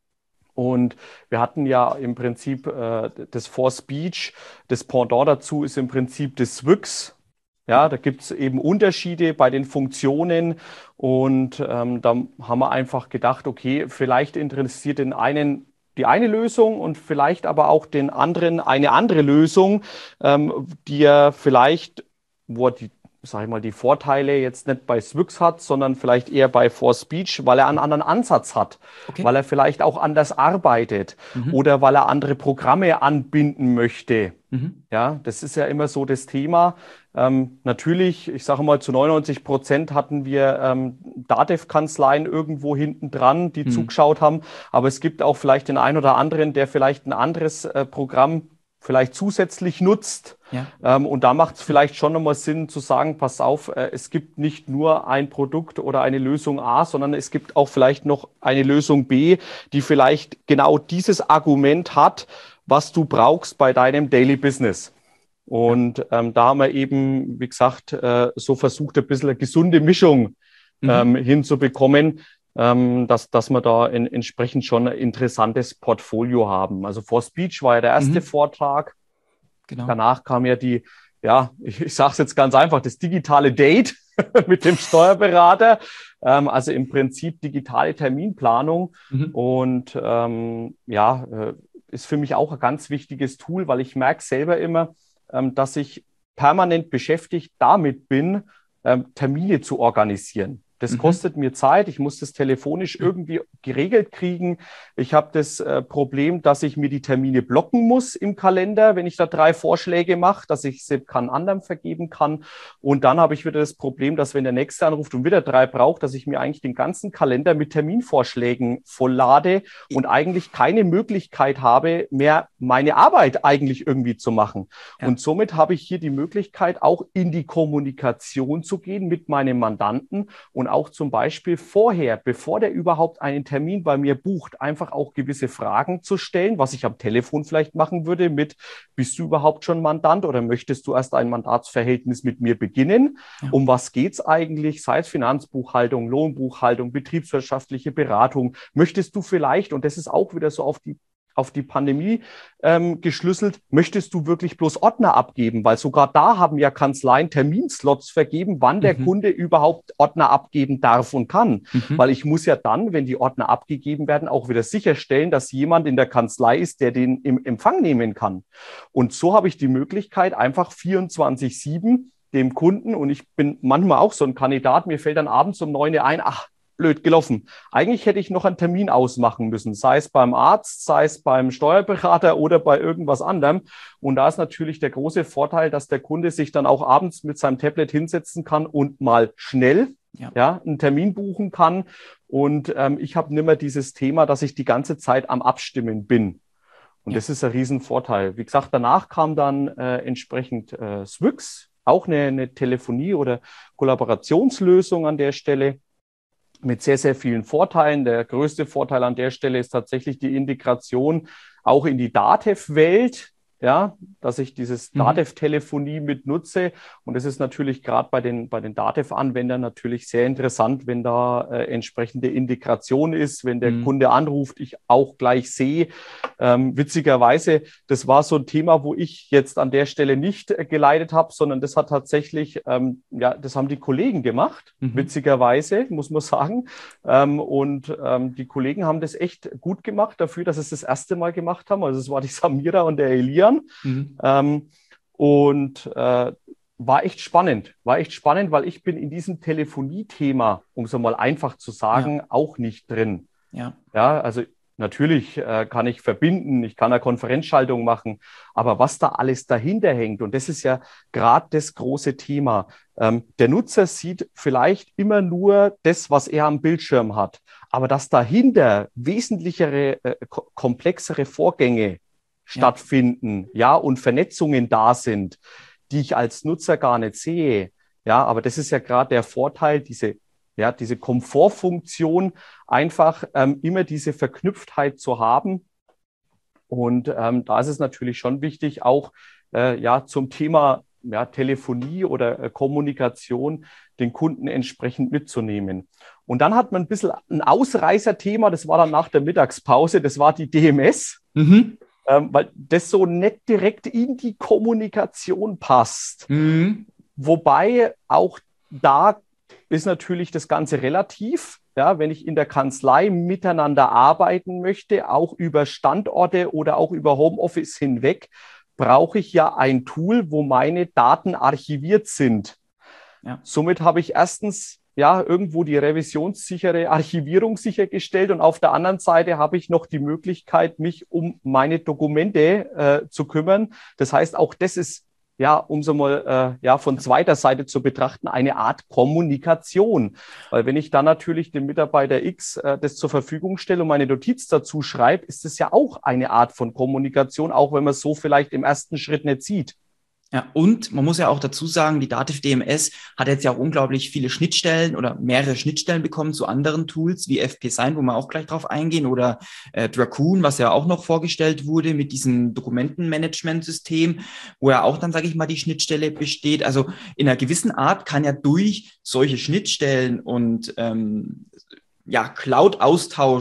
Und wir hatten ja im Prinzip äh, das For Speech, das Pendant dazu ist im Prinzip das Swix. Ja, da gibt es eben Unterschiede bei den Funktionen und ähm, da haben wir einfach gedacht, okay, vielleicht interessiert den einen die eine Lösung und vielleicht aber auch den anderen eine andere Lösung, ähm, die er vielleicht, wo er die, sag ich mal, die Vorteile jetzt nicht bei Swix hat, sondern vielleicht eher bei For Speech, weil er einen anderen Ansatz hat, Okay. weil er vielleicht auch anders arbeitet Mhm. oder weil er andere Programme anbinden möchte. Mhm. Ja, das ist ja immer so das Thema. Ähm, natürlich, ich sage mal, zu neunundneunzig Prozent hatten wir ähm, Datev-Kanzleien irgendwo hinten dran, die Mhm. zugeschaut haben. Aber es gibt auch vielleicht den einen oder anderen, der vielleicht ein anderes äh, Programm vielleicht zusätzlich nutzt. Ja. Ähm, und da macht es vielleicht schon nochmal Sinn zu sagen, pass auf, äh, es gibt nicht nur ein Produkt oder eine Lösung A, sondern es gibt auch vielleicht noch eine Lösung B, die vielleicht genau dieses Argument hat, was du brauchst bei deinem Daily Business. Und ähm, da haben wir eben, wie gesagt, äh, so versucht, ein bisschen eine gesunde Mischung Mhm. ähm, hinzubekommen, ähm, dass, dass wir da in, entsprechend schon ein interessantes Portfolio haben. Also For Speech war ja der erste Mhm. Vortrag. Genau. Danach kam ja die, ja, ich, ich sage es jetzt ganz einfach, das digitale Date mit dem Steuerberater. Ähm, also im Prinzip digitale Terminplanung. Mhm. Und ähm, ja, äh, ist für mich auch ein ganz wichtiges Tool, weil ich merke selber immer, ähm, dass ich permanent beschäftigt damit bin, ähm, Termine zu organisieren. Das mhm. kostet mir Zeit. Ich muss das telefonisch irgendwie geregelt kriegen. Ich habe das äh, Problem, dass ich mir die Termine blocken muss im Kalender, wenn ich da drei Vorschläge mache, dass ich sie kann anderem vergeben kann. Und dann habe ich wieder das Problem, dass wenn der Nächste anruft und wieder drei braucht, dass ich mir eigentlich den ganzen Kalender mit Terminvorschlägen volllade und eigentlich keine Möglichkeit habe, mehr meine Arbeit eigentlich irgendwie zu machen. Ja. Und somit habe ich hier die Möglichkeit, auch in die Kommunikation zu gehen mit meinem Mandanten und auch zum Beispiel vorher, bevor der überhaupt einen Termin bei mir bucht, einfach auch gewisse Fragen zu stellen, was ich am Telefon vielleicht machen würde mit, bist du überhaupt schon Mandant oder möchtest du erst ein Mandatsverhältnis mit mir beginnen? Ja. Um was geht's eigentlich? Sei es Finanzbuchhaltung, Lohnbuchhaltung, betriebswirtschaftliche Beratung. Möchtest du vielleicht, und das ist auch wieder so auf die auf die Pandemie ähm, geschlüsselt, möchtest du wirklich bloß Ordner abgeben? Weil sogar da haben ja Kanzleien Terminslots vergeben, wann der mhm. Kunde überhaupt Ordner abgeben darf und kann. Mhm. Weil ich muss ja dann, wenn die Ordner abgegeben werden, auch wieder sicherstellen, dass jemand in der Kanzlei ist, der den im Empfang nehmen kann. Und so habe ich die Möglichkeit, einfach vierundzwanzig sieben dem Kunden, und ich bin manchmal auch so ein Kandidat, mir fällt dann abends um neun Uhr ein, ach, blöd gelaufen. Eigentlich hätte ich noch einen Termin ausmachen müssen, sei es beim Arzt, sei es beim Steuerberater oder bei irgendwas anderem. Und da ist natürlich der große Vorteil, dass der Kunde sich dann auch abends mit seinem Tablet hinsetzen kann und mal schnell ja. Ja, einen Termin buchen kann. Und ähm, ich habe nicht mehr dieses Thema, dass ich die ganze Zeit am Abstimmen bin. Und ja. das ist ein Riesenvorteil. Wie gesagt, danach kam dann äh, entsprechend äh, Swix, auch eine, eine Telefonie- oder Kollaborationslösung an der Stelle, mit sehr, sehr vielen Vorteilen. Der größte Vorteil an der Stelle ist tatsächlich die Integration auch in die DATEV-Welt, ja, dass ich dieses mhm. DATEV-Telefonie mit nutze. Und das ist natürlich gerade bei den, bei den DATEV-Anwendern natürlich sehr interessant, wenn da äh, entsprechende Integration ist, wenn der mhm. Kunde anruft, ich auch gleich sehe. Ähm, witzigerweise, das war so ein Thema, wo ich jetzt an der Stelle nicht äh, geleitet habe, sondern das hat tatsächlich, ähm, ja, das haben die Kollegen gemacht, mhm. witzigerweise, muss man sagen. Ähm, und ähm, die Kollegen haben das echt gut gemacht dafür, dass sie es das erste Mal gemacht haben. Also es war die Samira und der Elia. Mhm. Ähm, und äh, war echt spannend, war echt spannend, weil ich bin in diesem Telefonie-Thema, um es mal einfach zu sagen, ja. auch nicht drin. Ja, ja, also natürlich äh, kann ich verbinden, ich kann eine Konferenzschaltung machen, aber was da alles dahinter hängt, und das ist ja gerade das große Thema. Ähm, der Nutzer sieht vielleicht immer nur das, was er am Bildschirm hat, aber dass dahinter wesentlichere, äh, komplexere Vorgänge stattfinden, ja. ja, und Vernetzungen da sind, die ich als Nutzer gar nicht sehe. Ja, aber das ist ja gerade der Vorteil, diese, ja, diese Komfortfunktion, einfach ähm, immer diese Verknüpftheit zu haben. Und ähm, da ist es natürlich schon wichtig, auch äh, ja, zum Thema ja, Telefonie oder äh, Kommunikation den Kunden entsprechend mitzunehmen. Und dann hat man ein bisschen ein Ausreißerthema, das war dann nach der Mittagspause, das war die D M S. Mhm. Ähm, weil das so nicht direkt in die Kommunikation passt. Mhm. Wobei auch da ist natürlich das Ganze relativ. Ja, wenn ich in der Kanzlei miteinander arbeiten möchte, auch über Standorte oder auch über Homeoffice hinweg, brauche ich ja ein Tool, wo meine Daten archiviert sind. Ja. Somit habe ich erstens ja, irgendwo die revisionssichere Archivierung sichergestellt und auf der anderen Seite habe ich noch die Möglichkeit, mich um meine Dokumente äh, zu kümmern. Das heißt, auch das ist, ja, um so mal äh, ja, von zweiter Seite zu betrachten, eine Art Kommunikation. Weil wenn ich dann natürlich dem Mitarbeiter X äh, das zur Verfügung stelle und meine Notiz dazu schreibe, ist es ja auch eine Art von Kommunikation, auch wenn man es so vielleicht im ersten Schritt nicht sieht. Ja, und man muss ja auch dazu sagen, die DATEV D M S hat jetzt ja auch unglaublich viele Schnittstellen oder mehrere Schnittstellen bekommen zu anderen Tools wie F P Sign, wo wir auch gleich drauf eingehen, oder äh, Dracoon, was ja auch noch vorgestellt wurde mit diesem Dokumentenmanagementsystem, wo ja auch dann, sage ich mal, die Schnittstelle besteht. Also in einer gewissen Art kann ja durch solche Schnittstellen und ähm, ja,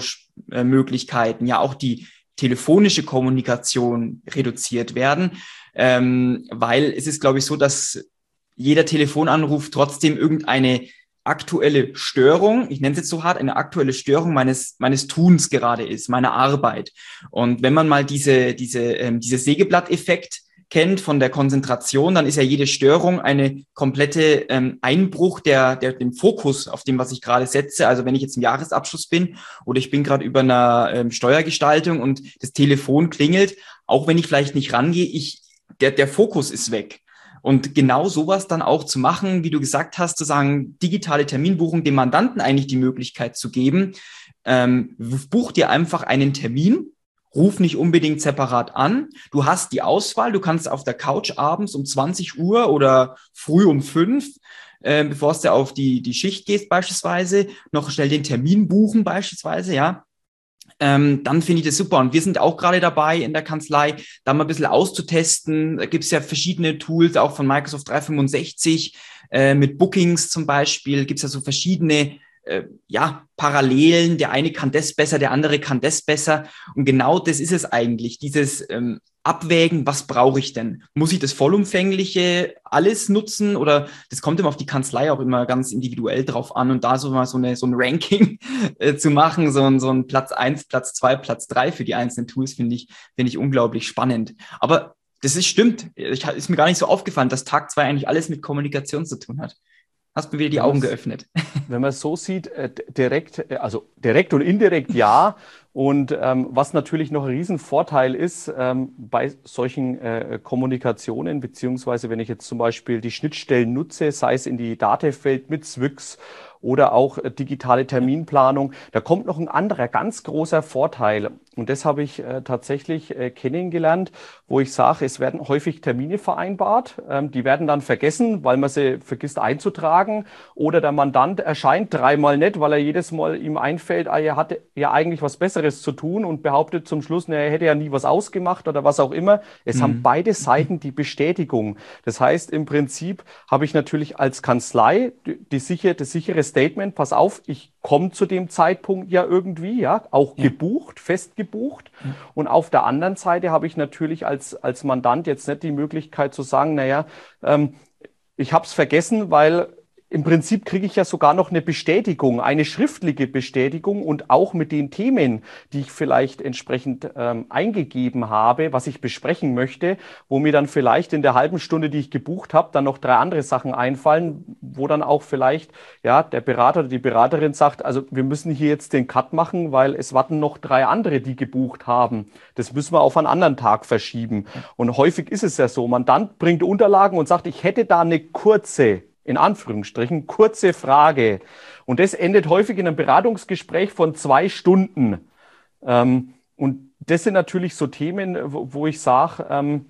Cloud-Austauschmöglichkeiten ja auch die telefonische Kommunikation reduziert werden. ähm, weil es ist, glaube ich, so, dass jeder Telefonanruf trotzdem irgendeine aktuelle Störung, ich nenne es jetzt so hart, eine aktuelle Störung meines meines Tuns gerade ist, meiner Arbeit. Und wenn man mal diese diese ähm, diese Sägeblatt-Effekt kennt von der Konzentration, dann ist ja jede Störung eine komplette ähm, Einbruch der der dem Fokus auf dem, was ich gerade setze. Also wenn ich jetzt im Jahresabschluss bin oder ich bin gerade über einer ähm, Steuergestaltung und das Telefon klingelt, auch wenn ich vielleicht nicht rangehe, ich der der Fokus ist weg. Und genau sowas dann auch zu machen, wie du gesagt hast, zu sagen, digitale Terminbuchung, dem Mandanten eigentlich die Möglichkeit zu geben, ähm, buch dir einfach einen Termin, ruf nicht unbedingt separat an. Du hast die Auswahl, du kannst auf der Couch abends um zwanzig Uhr oder früh um fünf, äh, bevor du auf die, die Schicht gehst beispielsweise, noch schnell den Termin buchen beispielsweise, ja. Ähm, dann finde ich das super. Und wir sind auch gerade dabei in der Kanzlei, da mal ein bisschen auszutesten. Da gibt es ja verschiedene Tools, auch von Microsoft dreihundertfünfundsechzig, äh, mit Bookings zum Beispiel, gibt es ja so verschiedene äh, ja, Parallelen. Der eine kann das besser, der andere kann das besser. Und genau das ist es eigentlich, dieses ähm, Abwägen, was brauche ich denn? Muss ich das Vollumfängliche alles nutzen oder das kommt immer auf die Kanzlei auch immer ganz individuell drauf an und da so mal so, eine, so ein Ranking äh, zu machen, so ein, so ein Platz eins, Platz zwei, Platz drei für die einzelnen Tools, finde ich, finde ich unglaublich spannend. Aber das ist stimmt, ich, ist mir gar nicht so aufgefallen, dass Tag zwei eigentlich alles mit Kommunikation zu tun hat. Hast du wieder die Augen geöffnet. Wenn man es so sieht, äh, direkt, also direkt und indirekt ja. Und ähm, was natürlich noch ein Riesenvorteil ist ähm, bei solchen äh, Kommunikationen, beziehungsweise wenn ich jetzt zum Beispiel die Schnittstellen nutze, sei es in die Datevwelt mit Zwix oder auch äh, digitale Terminplanung, da kommt noch ein anderer ganz großer Vorteil. Und das habe ich äh, tatsächlich äh, kennengelernt, wo ich sage, es werden häufig Termine vereinbart. Ähm, die werden dann vergessen, weil man sie vergisst einzutragen. Oder der Mandant erscheint dreimal nicht, weil er jedes Mal ihm einfällt, ah, er hatte ja eigentlich was Besseres zu tun und behauptet zum Schluss, na, er hätte ja nie was ausgemacht oder was auch immer. Es mhm. haben beide Seiten die Bestätigung. Das heißt, im Prinzip habe ich natürlich als Kanzlei die, die sichere, das sichere Statement, pass auf, ich komme zu dem Zeitpunkt ja irgendwie, ja, auch ja. gebucht, fest gebucht. Ja. Und auf der anderen Seite habe ich natürlich als, als Mandant jetzt nicht die Möglichkeit zu sagen, naja, ähm, ich habe es vergessen, weil im Prinzip kriege ich ja sogar noch eine Bestätigung, eine schriftliche Bestätigung und auch mit den Themen, die ich vielleicht entsprechend ähm, eingegeben habe, was ich besprechen möchte, wo mir dann vielleicht in der halben Stunde, die ich gebucht habe, dann noch drei andere Sachen einfallen, wo dann auch vielleicht ja der Berater oder die Beraterin sagt, also wir müssen hier jetzt den Cut machen, weil es warten noch drei andere, die gebucht haben. Das müssen wir auf einen anderen Tag verschieben. Und häufig ist es ja so, Mandant bringt Unterlagen und sagt, ich hätte da eine kurze in Anführungsstrichen, kurze Frage. Und das endet häufig in einem Beratungsgespräch von zwei Stunden. Ähm, und das sind natürlich so Themen, wo, wo ich sage, ähm,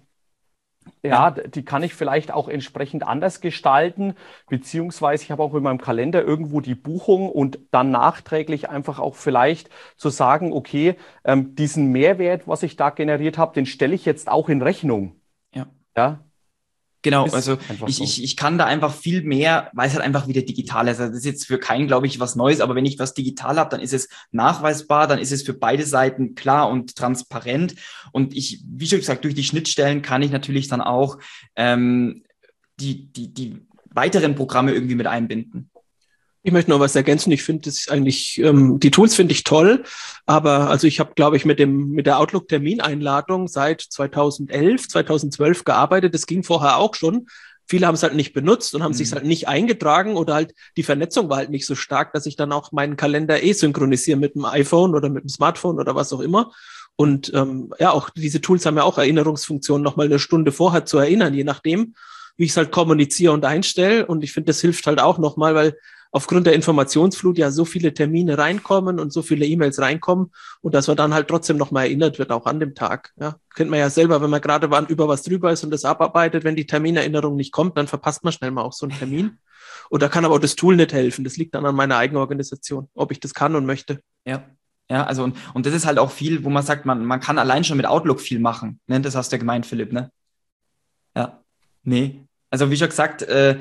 ja, die kann ich vielleicht auch entsprechend anders gestalten, beziehungsweise ich habe auch in meinem Kalender irgendwo die Buchung und dann nachträglich einfach auch vielleicht zu sagen, okay, ähm, diesen Mehrwert, was ich da generiert habe, den stelle ich jetzt auch in Rechnung. Ja. Ja. Genau, also ich, so. ich, ich kann da einfach viel mehr, weil es halt einfach wieder digital ist. Also das ist jetzt für keinen, glaube ich, was Neues, aber wenn ich was digital habe, dann ist es nachweisbar, dann ist es für beide Seiten klar und transparent. Und ich, wie schon gesagt, durch die Schnittstellen kann ich natürlich dann auch ähm, die, die, die weiteren Programme irgendwie mit einbinden. Ich möchte noch was ergänzen. Ich finde das eigentlich, ähm, die Tools finde ich toll, aber also ich habe, glaube ich, mit dem mit der Outlook-Termineinladung seit zweitausendelf, zweitausendzwölf gearbeitet. Das ging vorher auch schon. Viele haben es halt nicht benutzt und haben mhm. sich halt nicht eingetragen oder halt die Vernetzung war halt nicht so stark, dass ich dann auch meinen Kalender eh synchronisiere mit dem iPhone oder mit dem Smartphone oder was auch immer. Und ähm, ja, auch diese Tools haben ja auch Erinnerungsfunktionen, nochmal eine Stunde vorher zu erinnern, je nachdem, wie ich es halt kommuniziere und einstelle. Und ich finde, das hilft halt auch nochmal, weil aufgrund der Informationsflut ja so viele Termine reinkommen und so viele E-Mails reinkommen und dass man dann halt trotzdem nochmal erinnert wird, auch an dem Tag. Ja, kennt man ja selber, wenn man gerade über was drüber ist und das abarbeitet, wenn die Terminerinnerung nicht kommt, dann verpasst man schnell mal auch so einen Termin. Und da kann aber auch das Tool nicht helfen. Das liegt dann an meiner eigenen Organisation, ob ich das kann und möchte. Ja. Ja, also und, und das ist halt auch viel, wo man sagt, man, man kann allein schon mit Outlook viel machen. Ne? Das hast du ja gemeint, Philipp, ne? Ja. Nee. Also wie schon gesagt, äh,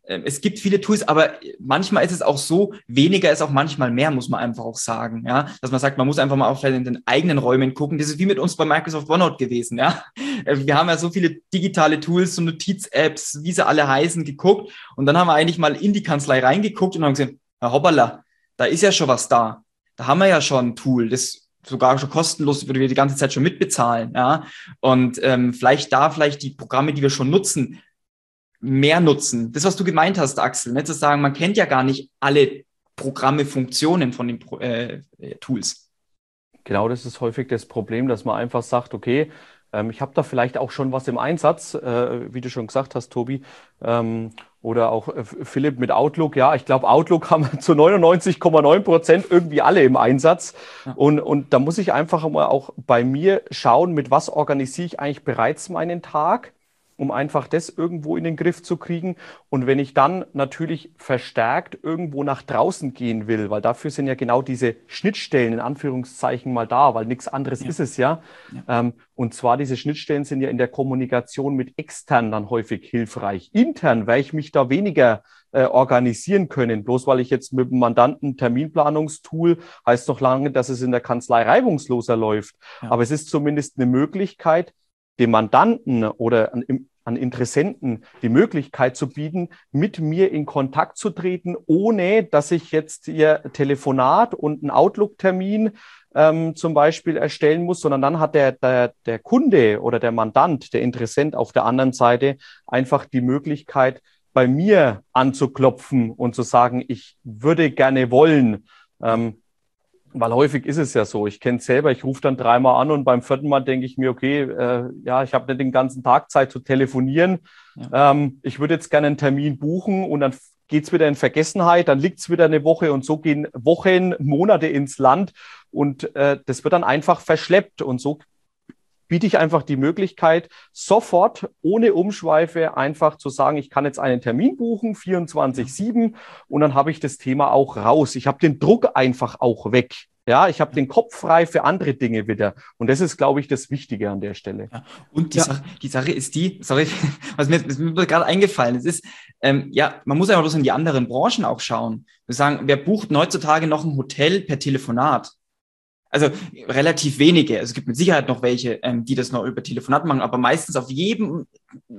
äh, es gibt viele Tools, aber manchmal ist es auch so, weniger ist auch manchmal mehr, muss man einfach auch sagen, ja, dass man sagt, man muss einfach mal auch vielleicht in den eigenen Räumen gucken. Das ist wie mit uns bei Microsoft OneNote gewesen, ja. Wir haben ja so viele digitale Tools, so Notiz-Apps, wie sie alle heißen, geguckt und dann haben wir eigentlich mal in die Kanzlei reingeguckt und haben gesehen, ja, hoppala, da ist ja schon was da. Da haben wir ja schon ein Tool, das sogar schon kostenlos, würde wir die ganze Zeit schon mitbezahlen, ja. Und ähm, vielleicht da, vielleicht die Programme, die wir schon nutzen, mehr nutzen. Das, was du gemeint hast, Axel, ne? Zu sagen, man kennt ja gar nicht alle Programme, Funktionen von den äh, Tools. Genau, das ist häufig das Problem, dass man einfach sagt, okay, ähm, ich habe da vielleicht auch schon was im Einsatz, äh, wie du schon gesagt hast, Tobi, ähm, oder auch äh, Philipp mit Outlook. Ja, ich glaube, Outlook haben zu neunundneunzig Komma neun Prozent irgendwie alle im Einsatz. Ja. Und, und da muss ich einfach mal auch bei mir schauen, mit was organisiere ich eigentlich bereits meinen Tag, um einfach das irgendwo in den Griff zu kriegen. Und wenn ich dann natürlich verstärkt irgendwo nach draußen gehen will, weil dafür sind ja genau diese Schnittstellen in Anführungszeichen mal da, weil nichts anderes ja. ist es ja. ja. Ähm, und zwar diese Schnittstellen sind ja in der Kommunikation mit extern dann häufig hilfreich. Intern werde ich mich da weniger äh, organisieren können. Bloß weil ich jetzt mit dem Mandanten Terminplanungstool, heißt noch lange, dass es in der Kanzlei reibungsloser läuft. Ja. Aber es ist zumindest eine Möglichkeit, dem Mandanten oder an, an Interessenten die Möglichkeit zu bieten, mit mir in Kontakt zu treten, ohne dass ich jetzt ihr Telefonat und einen Outlook-Termin ähm, zum Beispiel erstellen muss, sondern dann hat der, der, der Kunde oder der Mandant, der Interessent auf der anderen Seite einfach die Möglichkeit, bei mir anzuklopfen und zu sagen, ich würde gerne wollen, ähm, weil häufig ist es ja so, ich kenne es selber, ich rufe dann dreimal an und beim vierten Mal denke ich mir, okay, äh, ja, ich habe nicht den ganzen Tag Zeit zu telefonieren. Ja. Ähm, ich würde jetzt gerne einen Termin buchen und dann geht es wieder in Vergessenheit, dann liegt es wieder eine Woche und so gehen Wochen, Monate ins Land und äh, das wird dann einfach verschleppt und so biete ich einfach die Möglichkeit, sofort ohne Umschweife einfach zu sagen, ich kann jetzt einen Termin buchen, vierundzwanzig sieben, und dann habe ich das Thema auch raus. Ich habe den Druck einfach auch weg. Ja, ich habe den Kopf frei für andere Dinge wieder. Und das ist, glaube ich, das Wichtige an der Stelle. Ja, und die, ja. Sache, die Sache ist die, sorry, was mir, was mir gerade eingefallen ist, ist, ähm, ja, man muss einfach bloß in die anderen Branchen auch schauen. Wir sagen, wer bucht heutzutage noch ein Hotel per Telefonat? Also relativ wenige. Also es gibt mit Sicherheit noch welche, ähm, die das noch über Telefonat machen, aber meistens auf jedem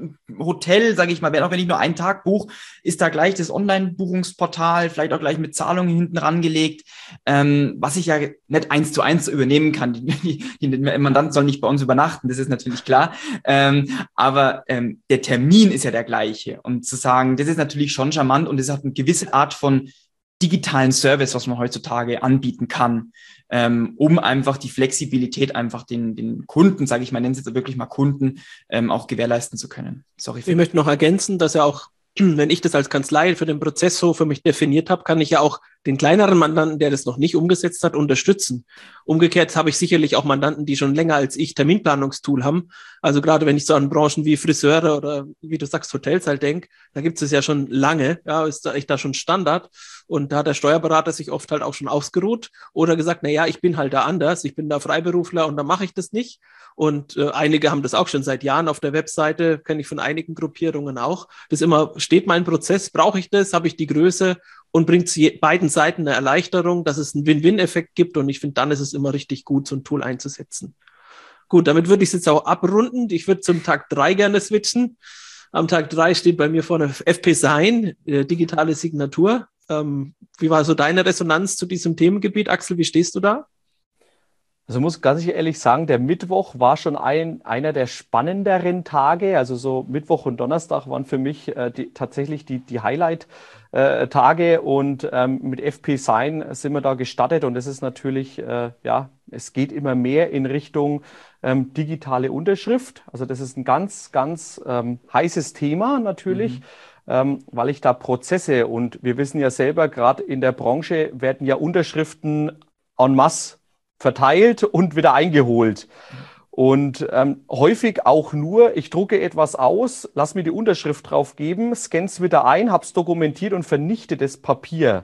Hotel, sage ich mal, wenn auch wenn ich nur einen Tag buche, ist da gleich das Online-Buchungsportal, vielleicht auch gleich mit Zahlungen hinten rangelegt, ähm, was ich ja nicht eins zu eins übernehmen kann. Die, die, die Mandant soll nicht bei uns übernachten, das ist natürlich klar. Ähm, aber ähm, der Termin ist ja der gleiche. Und zu sagen, das ist natürlich schon charmant und es hat eine gewisse Art von digitalen Service, was man heutzutage anbieten kann, ähm, um einfach die Flexibilität einfach den, den Kunden, sage ich mal, nennen Sie jetzt wirklich mal Kunden, ähm, auch gewährleisten zu können. Sorry. Ich möchte noch ergänzen, dass ja auch, wenn ich das als Kanzlei für den Prozess so für mich definiert habe, kann ich ja auch den kleineren Mandanten, der das noch nicht umgesetzt hat, unterstützen. Umgekehrt habe ich sicherlich auch Mandanten, die schon länger als ich Terminplanungstool haben. Also gerade wenn ich so an Branchen wie Friseure oder wie du sagst, Hotels halt denke, da gibt es ja schon lange, ja, ist da echt da schon Standard. Und da hat der Steuerberater sich oft halt auch schon ausgeruht oder gesagt, na ja, ich bin halt da anders, ich bin da Freiberufler und da mache ich das nicht. Und äh, einige haben das auch schon seit Jahren auf der Webseite, kenne ich von einigen Gruppierungen auch. Das immer, steht mein Prozess, brauche ich das, habe ich die Größe und bringt beiden Seiten eine Erleichterung, dass es einen Win-Win-Effekt gibt. Und ich finde, dann ist es immer richtig gut, so ein Tool einzusetzen. Gut, damit würde ich es jetzt auch abrunden. Ich würde zum Tag drei gerne switchen. Am Tag drei steht bei mir vorne F P Sign, äh, digitale Signatur. Ähm, wie war so deine Resonanz zu diesem Themengebiet, Axel? Wie stehst du da? Also muss ganz ehrlich sagen, der Mittwoch war schon ein, einer der spannenderen Tage. Also so Mittwoch und Donnerstag waren für mich äh, die, tatsächlich die, die Highlight-Tage. Äh, und ähm, mit F P Sign sind wir da gestartet. Und das ist natürlich, äh, ja, es geht immer mehr in Richtung ähm, digitale Unterschrift. Also das ist ein ganz, ganz ähm, heißes Thema natürlich. Mhm. Ähm, weil ich da Prozesse, und wir wissen ja selber, gerade in der Branche werden ja Unterschriften en masse verteilt und wieder eingeholt. Und ähm, häufig auch nur, ich drucke etwas aus, lass mir die Unterschrift drauf geben, scanne es wieder ein, habe es dokumentiert und vernichte das Papier.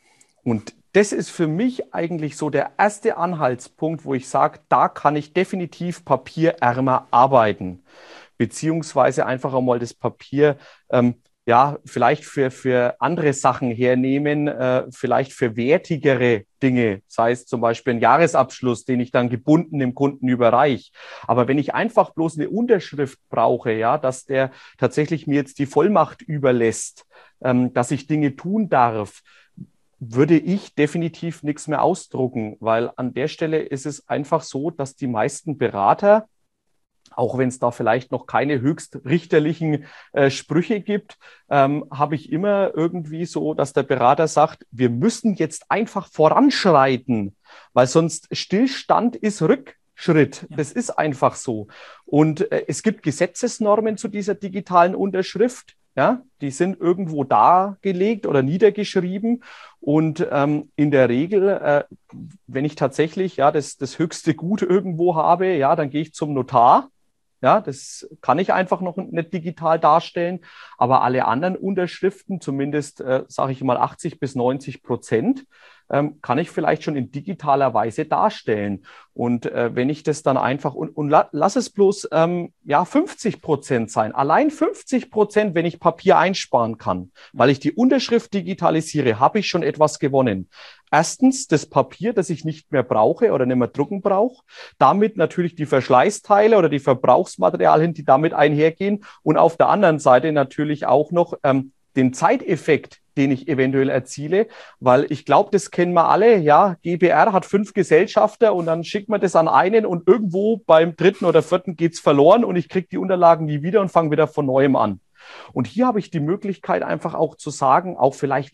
Und das ist für mich eigentlich so der erste Anhaltspunkt, wo ich sage, da kann ich definitiv papierärmer arbeiten. Beziehungsweise einfach einmal das Papier ähm, ja, vielleicht für, für andere Sachen hernehmen, äh, vielleicht für wertigere Dinge, sei es zum Beispiel ein Jahresabschluss, den ich dann gebunden dem Kunden überreiche. Aber wenn ich einfach bloß eine Unterschrift brauche, ja, dass der tatsächlich mir jetzt die Vollmacht überlässt, ähm, dass ich Dinge tun darf, würde ich definitiv nichts mehr ausdrucken, weil an der Stelle ist es einfach so, dass die meisten Berater, auch wenn es da vielleicht noch keine höchstrichterlichen äh, Sprüche gibt, ähm, habe ich immer irgendwie so, dass der Berater sagt, wir müssen jetzt einfach voranschreiten, weil sonst Stillstand ist Rückschritt. Ja. Das ist einfach so. Und äh, es gibt Gesetzesnormen zu dieser digitalen Unterschrift. Ja, die sind irgendwo dargelegt oder niedergeschrieben. Und ähm, in der Regel, äh, wenn ich tatsächlich ja das, das höchste Gut irgendwo habe, ja, dann gehe ich zum Notar. Ja, das kann ich einfach noch nicht digital darstellen. Aber alle anderen Unterschriften, zumindest äh, sage ich mal achtzig bis neunzig Prozent, ähm, kann ich vielleicht schon in digitaler Weise darstellen. Und äh, wenn ich das dann einfach, und, und la, lass es bloß ähm, ja, fünfzig Prozent sein, allein fünfzig Prozent, wenn ich Papier einsparen kann, weil ich die Unterschrift digitalisiere, habe ich schon etwas gewonnen. Erstens das Papier, das ich nicht mehr brauche oder nicht mehr drucken brauche. Damit natürlich die Verschleißteile oder die Verbrauchsmaterialien, die damit einhergehen. Und auf der anderen Seite natürlich auch noch ähm, den Zeiteffekt, den ich eventuell erziele, weil ich glaube, das kennen wir alle, ja, G B R hat fünf Gesellschafter und dann schickt man das an einen und irgendwo beim dritten oder vierten geht's verloren und ich kriege die Unterlagen nie wieder und fange wieder von Neuem an. Und hier habe ich die Möglichkeit einfach auch zu sagen, auch vielleicht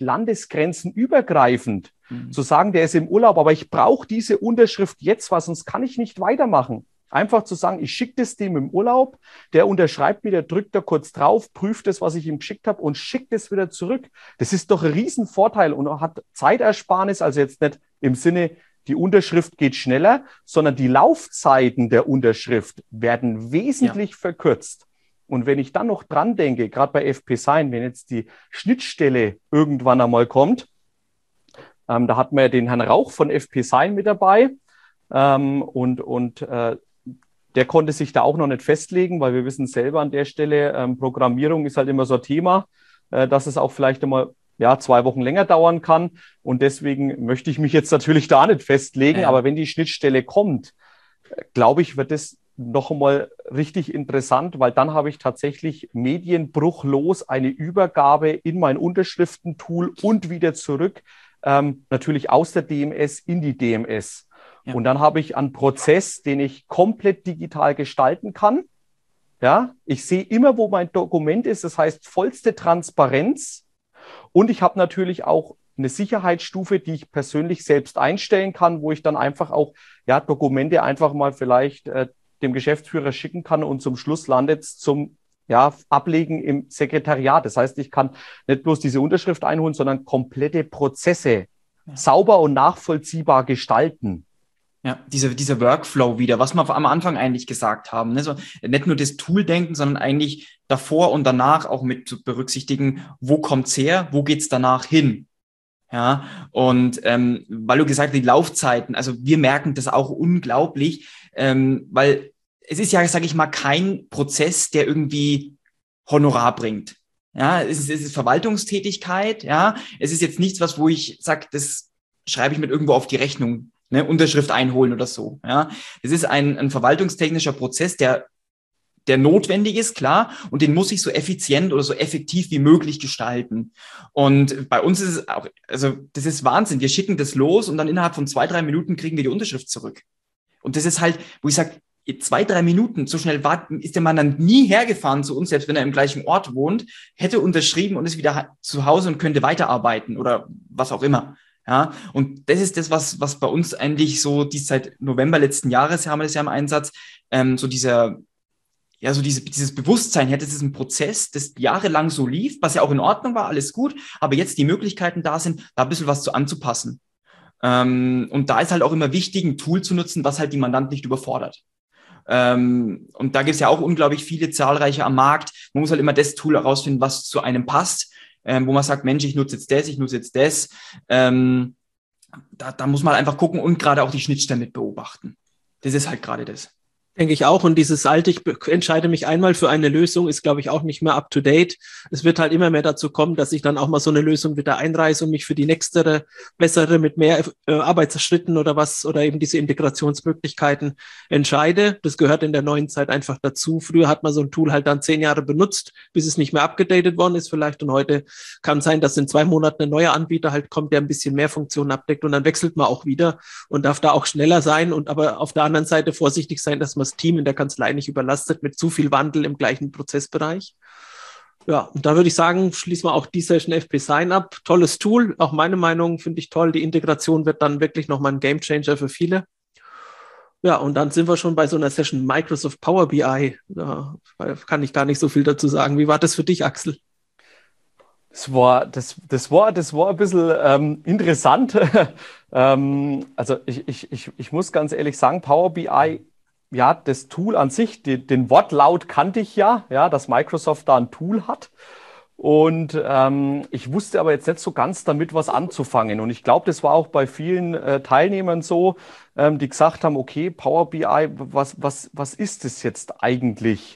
landesgrenzenübergreifend, mhm. zu sagen, der ist im Urlaub, aber ich brauche diese Unterschrift jetzt, weil sonst kann ich nicht weitermachen. Einfach zu sagen, ich schicke das dem im Urlaub, der unterschreibt mir, der drückt da kurz drauf, prüft das, was ich ihm geschickt habe und schickt es wieder zurück. Das ist doch ein Riesenvorteil und hat Zeitersparnis, also jetzt nicht im Sinne, die Unterschrift geht schneller, sondern die Laufzeiten der Unterschrift werden wesentlich ja. verkürzt. Und wenn ich dann noch dran denke, gerade bei F P Sign, wenn jetzt die Schnittstelle irgendwann einmal kommt, ähm, da hat man ja den Herrn Rauch von F P Sign mit dabei ähm, und, und äh, der konnte sich da auch noch nicht festlegen, weil wir wissen selber an der Stelle, ähm, Programmierung ist halt immer so ein Thema, äh, dass es auch vielleicht einmal ja, zwei Wochen länger dauern kann. Und deswegen möchte ich mich jetzt natürlich da nicht festlegen. Ja. Aber wenn die Schnittstelle kommt, glaube ich, wird das noch einmal richtig interessant, weil dann habe ich tatsächlich medienbruchlos eine Übergabe in mein Unterschriftentool und wieder zurück, ähm, natürlich aus der D M S in die D M S. Ja. Und dann habe ich einen Prozess, den ich komplett digital gestalten kann. Ja, ich sehe immer, wo mein Dokument ist. Das heißt, vollste Transparenz. Und ich habe natürlich auch eine Sicherheitsstufe, die ich persönlich selbst einstellen kann, wo ich dann einfach auch ja, Dokumente einfach mal vielleicht äh, dem Geschäftsführer schicken kann und zum Schluss landet es zum ja, Ablegen im Sekretariat. Das heißt, ich kann nicht bloß diese Unterschrift einholen, sondern komplette Prozesse ja. sauber und nachvollziehbar gestalten. Ja, dieser, dieser Workflow wieder, was wir am Anfang eigentlich gesagt haben. Ne? So, nicht nur das Tool denken, sondern eigentlich davor und danach auch mit zu berücksichtigen, wo kommt's her, wo geht's danach hin? Ja, und ähm, weil du gesagt hast, die Laufzeiten, also wir merken das auch unglaublich, ähm, weil es ist ja, sage ich mal, kein Prozess, der irgendwie Honorar bringt. Ja, es ist, es ist Verwaltungstätigkeit, ja, es ist jetzt nichts, was, wo ich sage, das schreibe ich mit irgendwo auf die Rechnung. Ne, Unterschrift einholen oder so. Ja, das ist ein, ein verwaltungstechnischer Prozess, der, der notwendig ist, klar, und den muss ich so effizient oder so effektiv wie möglich gestalten. Und bei uns ist es auch, also das ist Wahnsinn. Wir schicken das los und dann innerhalb von zwei, drei Minuten kriegen wir die Unterschrift zurück. Und das ist halt, wo ich sage, zwei, drei Minuten, so schnell war, ist der Mann dann nie hergefahren zu uns, selbst wenn er im gleichen Ort wohnt, hätte unterschrieben und ist wieder zu Hause und könnte weiterarbeiten oder was auch immer. Ja, und das ist das, was, was bei uns eigentlich so, die seit November letzten Jahres haben wir das ja im Einsatz, ähm, so dieser, ja, so diese, dieses Bewusstsein, ja, das ist ein Prozess, das jahrelang so lief, was ja auch in Ordnung war, alles gut, aber jetzt die Möglichkeiten da sind, da ein bisschen was zu anzupassen. Ähm, und da ist halt auch immer wichtig, ein Tool zu nutzen, was halt die Mandanten nicht überfordert. Ähm, und da gibt es ja auch unglaublich viele, zahlreiche am Markt. Man muss halt immer das Tool herausfinden, was zu einem passt. Ähm, wo man sagt, Mensch, ich nutze jetzt das, ich nutze jetzt das. Ähm, da, da muss man einfach gucken und gerade auch die Schnittstellen mit beobachten. Das ist halt gerade das. Denke ich auch. Und dieses alte, ich entscheide mich einmal für eine Lösung, ist, glaube ich, auch nicht mehr up to date. Es wird halt immer mehr dazu kommen, dass ich dann auch mal so eine Lösung wieder einreiße und mich für die nächstere, bessere, mit mehr äh, Arbeitsschritten oder was, oder eben diese Integrationsmöglichkeiten entscheide. Das gehört in der neuen Zeit einfach dazu. Früher hat man so ein Tool halt dann zehn Jahre benutzt, bis es nicht mehr abgedatet worden ist vielleicht. Und heute kann sein, dass in zwei Monaten ein neuer Anbieter halt kommt, der ein bisschen mehr Funktionen abdeckt. Und dann wechselt man auch wieder und darf da auch schneller sein und aber auf der anderen Seite vorsichtig sein, dass man das Team in der Kanzlei nicht überlastet mit zu viel Wandel im gleichen Prozessbereich. Ja, und da würde ich sagen, schließen wir auch die Session F P Sign ab. Tolles Tool, auch meine Meinung finde ich toll. Die Integration wird dann wirklich nochmal ein Gamechanger für viele. Ja, und dann sind wir schon bei so einer Session Microsoft Power B I. Da kann ich gar nicht so viel dazu sagen. Wie war das für dich, Axel? Das war, das, das war, das war ein bisschen ähm, interessant. ähm, also ich, ich, ich, ich muss ganz ehrlich sagen, Power B I, ja, das Tool an sich, die, den Wortlaut kannte ich ja, ja, dass Microsoft da ein Tool hat. Und ähm, ich wusste aber jetzt nicht so ganz damit was anzufangen. Und ich glaube, das war auch bei vielen äh, Teilnehmern so, ähm, die gesagt haben, okay, Power B I, was, was, was ist das jetzt eigentlich?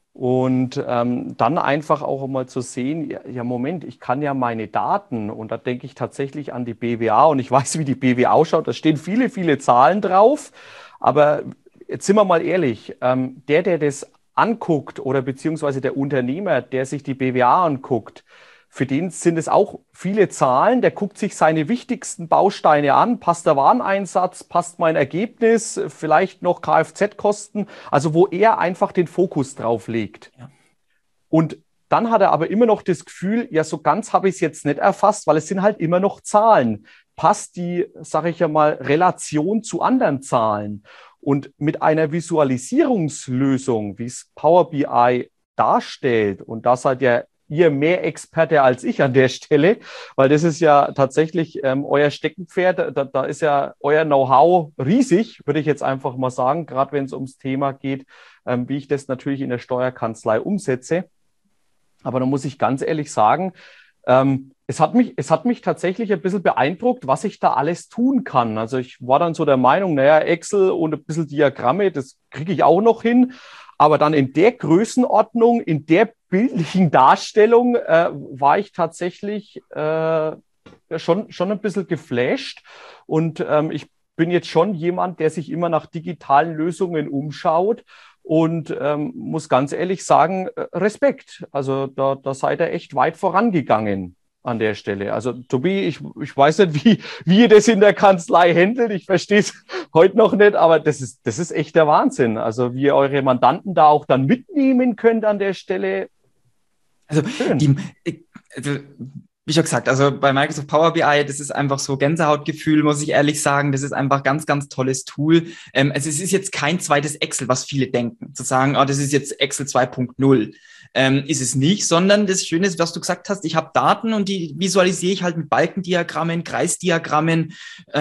Und ähm, dann einfach auch mal zu sehen, ja, ja, Moment, ich kann ja meine Daten, und da denke ich tatsächlich an die B W A, und ich weiß, wie die B W A ausschaut, da stehen viele, viele Zahlen drauf, aber jetzt sind wir mal ehrlich, ähm, der, der das anguckt oder beziehungsweise der Unternehmer, der sich die B W A anguckt, für den sind es auch viele Zahlen, der guckt sich seine wichtigsten Bausteine an, passt der Wareneinsatz, passt mein Ergebnis, vielleicht noch Kfz-Kosten, also wo er einfach den Fokus drauf legt. Ja. Und dann hat er aber immer noch das Gefühl, ja, so ganz habe ich es jetzt nicht erfasst, weil es sind halt immer noch Zahlen. Passt die, sage ich ja mal, Relation zu anderen Zahlen? Und mit einer Visualisierungslösung, wie es Power B I darstellt, und da seid ja ihr mehr Experte als ich an der Stelle, weil das ist ja tatsächlich ähm, euer Steckenpferd, da, da ist ja euer Know-how riesig, würde ich jetzt einfach mal sagen, gerade wenn es ums Thema geht, ähm, wie ich das natürlich in der Steuerkanzlei umsetze. Aber da muss ich ganz ehrlich sagen, ähm, es hat mich, es hat mich tatsächlich ein bisschen beeindruckt, was ich da alles tun kann. Also ich war dann so der Meinung, naja, Excel und ein bisschen Diagramme, das kriege ich auch noch hin. Aber dann in der Größenordnung, in der bildlichen Darstellung äh, war ich tatsächlich äh, schon, schon ein bisschen geflasht. Und ähm, ich bin jetzt schon jemand, der sich immer nach digitalen Lösungen umschaut. Und ähm, muss ganz ehrlich sagen, Respekt. Also da, da seid ihr echt weit vorangegangen an der Stelle. Also Tobi, ich, ich weiß nicht, wie, wie ihr das in der Kanzlei handelt. Ich verstehe es heute noch nicht, aber das ist, das ist echt der Wahnsinn. Also wie ihr eure Mandanten da auch dann mitnehmen könnt an der Stelle. Also, die, also wie schon gesagt, also bei Microsoft Power B I, das ist einfach so Gänsehautgefühl, muss ich ehrlich sagen. Das ist einfach ganz, ganz tolles Tool. Ähm, also es ist jetzt kein zweites Excel, was viele denken. Zu sagen, oh, das ist jetzt Excel zwei Punkt null. Ähm, ist es nicht, sondern das Schöne ist, was du gesagt hast, ich habe Daten und die visualisiere ich halt mit Balkendiagrammen, Kreisdiagrammen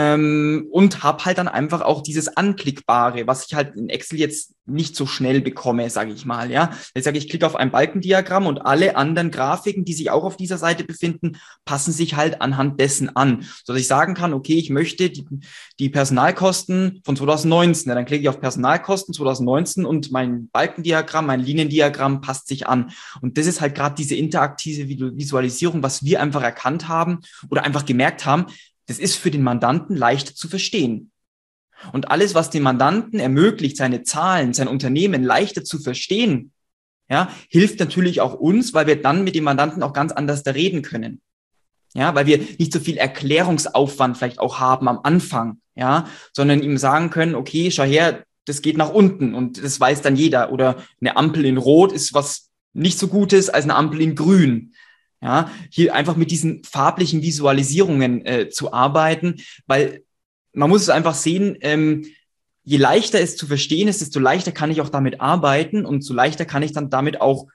ähm, und habe halt dann einfach auch dieses Anklickbare, was ich halt in Excel jetzt nicht so schnell bekomme, sage ich mal. Ja, ich sage, ich klicke auf ein Balkendiagramm und alle anderen Grafiken, die sich auch auf dieser Seite befinden, passen sich halt anhand dessen an, sodass ich sagen kann, okay, ich möchte die, die Personalkosten von zwanzig neunzehn, ja, dann klicke ich auf Personalkosten zwanzig neunzehn und mein Balkendiagramm, mein Liniendiagramm passt sich an. Und das ist halt gerade diese interaktive Visualisierung, was wir einfach erkannt haben oder einfach gemerkt haben, das ist für den Mandanten leicht zu verstehen. Und alles, was dem Mandanten ermöglicht, seine Zahlen, sein Unternehmen leichter zu verstehen, ja, hilft natürlich auch uns, weil wir dann mit dem Mandanten auch ganz anders da reden können. Ja, weil wir nicht so viel Erklärungsaufwand vielleicht auch haben am Anfang, ja, sondern ihm sagen können, okay, schau her, das geht nach unten und das weiß dann jeder. Oder eine Ampel in Rot ist was nicht so Gutes als eine Ampel in Grün. Ja, hier einfach mit diesen farblichen Visualisierungen äh, zu arbeiten, weil man muss es einfach sehen, ähm, je leichter es zu verstehen ist, desto leichter kann ich auch damit arbeiten und so leichter kann ich dann damit auch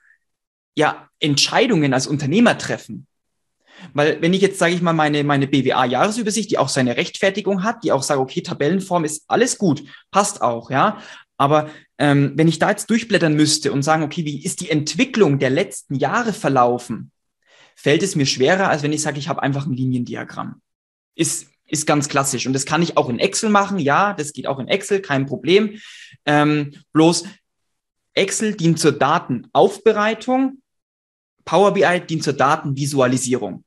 ja Entscheidungen als Unternehmer treffen. Weil wenn ich jetzt, sage ich mal, meine, meine B W A-Jahresübersicht, die auch seine Rechtfertigung hat, die auch sagt, okay, Tabellenform ist alles gut, passt auch, ja. Aber ähm, wenn ich da jetzt durchblättern müsste und sagen, okay, wie ist die Entwicklung der letzten Jahre verlaufen, fällt es mir schwerer, als wenn ich sage, ich habe einfach ein Liniendiagramm. Ist ist ganz klassisch. Und das kann ich auch in Excel machen. Ja, das geht auch in Excel, kein Problem. Ähm, bloß Excel dient zur Datenaufbereitung, Power B I dient zur Datenvisualisierung.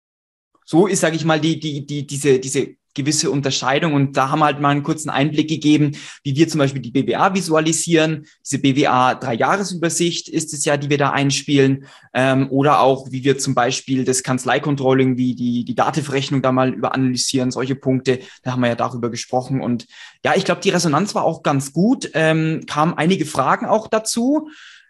So ist, sage ich mal, die, die, die, diese, diese gewisse Unterscheidung. Und da haben wir halt mal einen kurzen Einblick gegeben, wie wir zum Beispiel die B W A visualisieren. Diese B W A-Dreijahresübersicht ist es ja, die wir da einspielen. Ähm, oder auch, wie wir zum Beispiel das Kanzlei-Controlling, wie die, die Dativ-Rechnung da mal überanalysieren, solche Punkte. Da haben wir ja darüber gesprochen. Und ja, ich glaube, die Resonanz war auch ganz gut. Ähm, kamen einige Fragen auch dazu.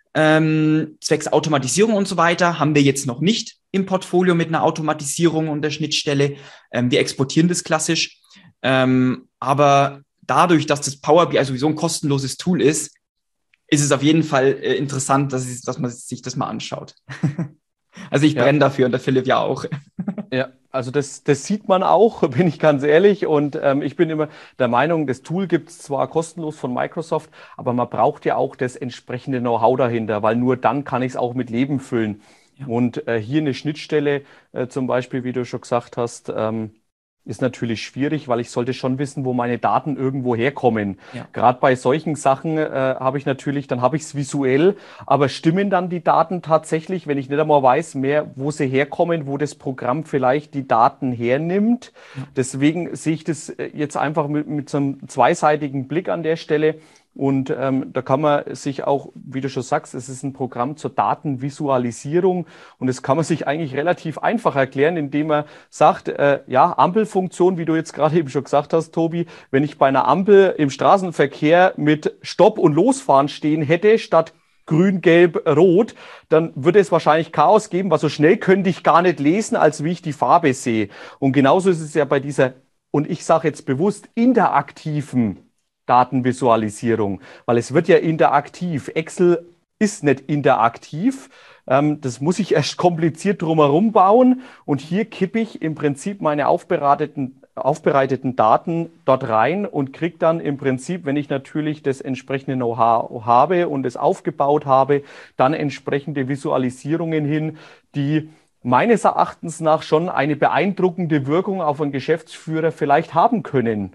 Ähm, zwecks Automatisierung und so weiter haben wir jetzt noch nicht im Portfolio mit einer Automatisierung und der Schnittstelle. Ähm, wir exportieren das klassisch. Ähm, aber dadurch, dass das Power B I sowieso ein kostenloses Tool ist, ist es auf jeden Fall äh, interessant, dass, es, dass man sich das mal anschaut. Also ich brenne ja dafür und der Philipp ja auch. Ja, also das, das sieht man auch, bin ich ganz ehrlich. Und ähm, ich bin immer der Meinung, das Tool gibt es zwar kostenlos von Microsoft, aber man braucht ja auch das entsprechende Know-how dahinter, weil nur dann kann ich es auch mit Leben füllen. Ja. Und äh, hier eine Schnittstelle äh, zum Beispiel, wie du schon gesagt hast, ähm, ist natürlich schwierig, weil ich sollte schon wissen, wo meine Daten irgendwo herkommen. Ja. Gerade bei solchen Sachen äh, habe ich natürlich, dann habe ich es visuell, aber stimmen dann die Daten tatsächlich, wenn ich nicht einmal weiß mehr, wo sie herkommen, wo das Programm vielleicht die Daten hernimmt. Ja. Deswegen sehe ich das jetzt einfach mit, mit so einem zweiseitigen Blick an der Stelle. Und ähm, da kann man sich auch, wie du schon sagst, es ist ein Programm zur Datenvisualisierung und das kann man sich eigentlich relativ einfach erklären, indem man sagt, äh, ja, Ampelfunktion, wie du jetzt gerade eben schon gesagt hast, Tobi, wenn ich bei einer Ampel im Straßenverkehr mit Stopp und Losfahren stehen hätte, statt grün, gelb, rot, dann würde es wahrscheinlich Chaos geben, weil so schnell könnte ich gar nicht lesen, als wie ich die Farbe sehe. Und genauso ist es ja bei dieser, und ich sage jetzt bewusst, interaktiven Datenvisualisierung, weil es wird ja interaktiv. Excel ist nicht interaktiv. Ähm, das muss ich erst kompliziert drumherum bauen. Und hier kippe ich im Prinzip meine aufbereiteten, aufbereiteten Daten dort rein und kriege dann im Prinzip, wenn ich natürlich das entsprechende Know-how habe und es aufgebaut habe, dann entsprechende Visualisierungen hin, die meines Erachtens nach schon eine beeindruckende Wirkung auf einen Geschäftsführer vielleicht haben können.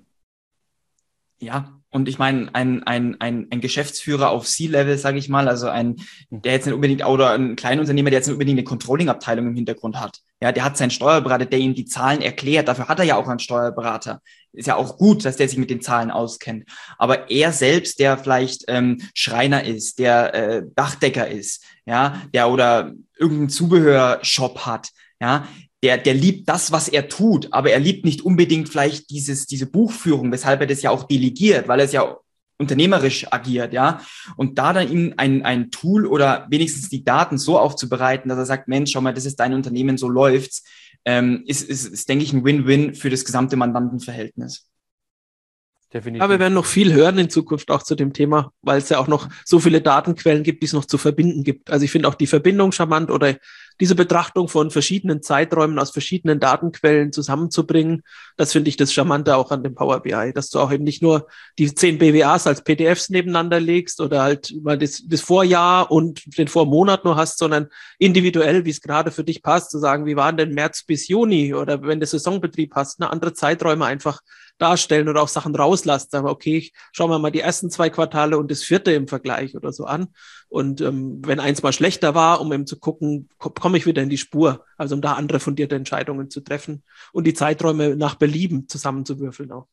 Ja, und ich meine, ein, ein, ein, ein Geschäftsführer auf C-Level, sage ich mal, also ein, der jetzt nicht unbedingt, oder ein Kleinunternehmer, der jetzt nicht unbedingt eine Controlling-Abteilung im Hintergrund hat. Ja, der hat seinen Steuerberater, der ihm die Zahlen erklärt. Dafür hat er ja auch einen Steuerberater. Ist ja auch gut, dass der sich mit den Zahlen auskennt. Aber er selbst, der vielleicht ähm, Schreiner ist, der äh, Dachdecker ist, ja, der oder irgendeinen Zubehörshop hat, ja, Der, der liebt das, was er tut, aber er liebt nicht unbedingt vielleicht dieses, diese Buchführung, weshalb er das ja auch delegiert, weil er es ja unternehmerisch agiert, ja. Und da dann ihm ein, ein Tool oder wenigstens die Daten so aufzubereiten, dass er sagt, Mensch, schau mal, das ist dein Unternehmen, so läuft's, ähm, ist, ist, ist, denke ich, ein Win-Win für das gesamte Mandantenverhältnis. Definitiv. Ja, wir werden noch viel hören in Zukunft auch zu dem Thema, weil es ja auch noch so viele Datenquellen gibt, die es noch zu verbinden gibt. Also ich finde auch die Verbindung charmant oder diese Betrachtung von verschiedenen Zeiträumen aus verschiedenen Datenquellen zusammenzubringen. Das finde ich das Charmante auch an dem Power B I, dass du auch eben nicht nur die zehn B W As als P D Fs nebeneinander legst oder halt mal das, das Vorjahr und den Vormonat nur hast, sondern individuell, wie es gerade für dich passt, zu sagen, wie waren denn März bis Juni oder wenn du Saisonbetrieb hast, eine andere Zeiträume einfach darstellen oder auch Sachen rauslassen. Sagen wir, okay, schauen wir mal die ersten zwei Quartale und das vierte im Vergleich oder so an. Und ähm, wenn eins mal schlechter war, um eben zu gucken, komme ich wieder in die Spur. Also um da andere fundierte Entscheidungen zu treffen und die Zeiträume nach Belieben zusammenzuwürfeln auch.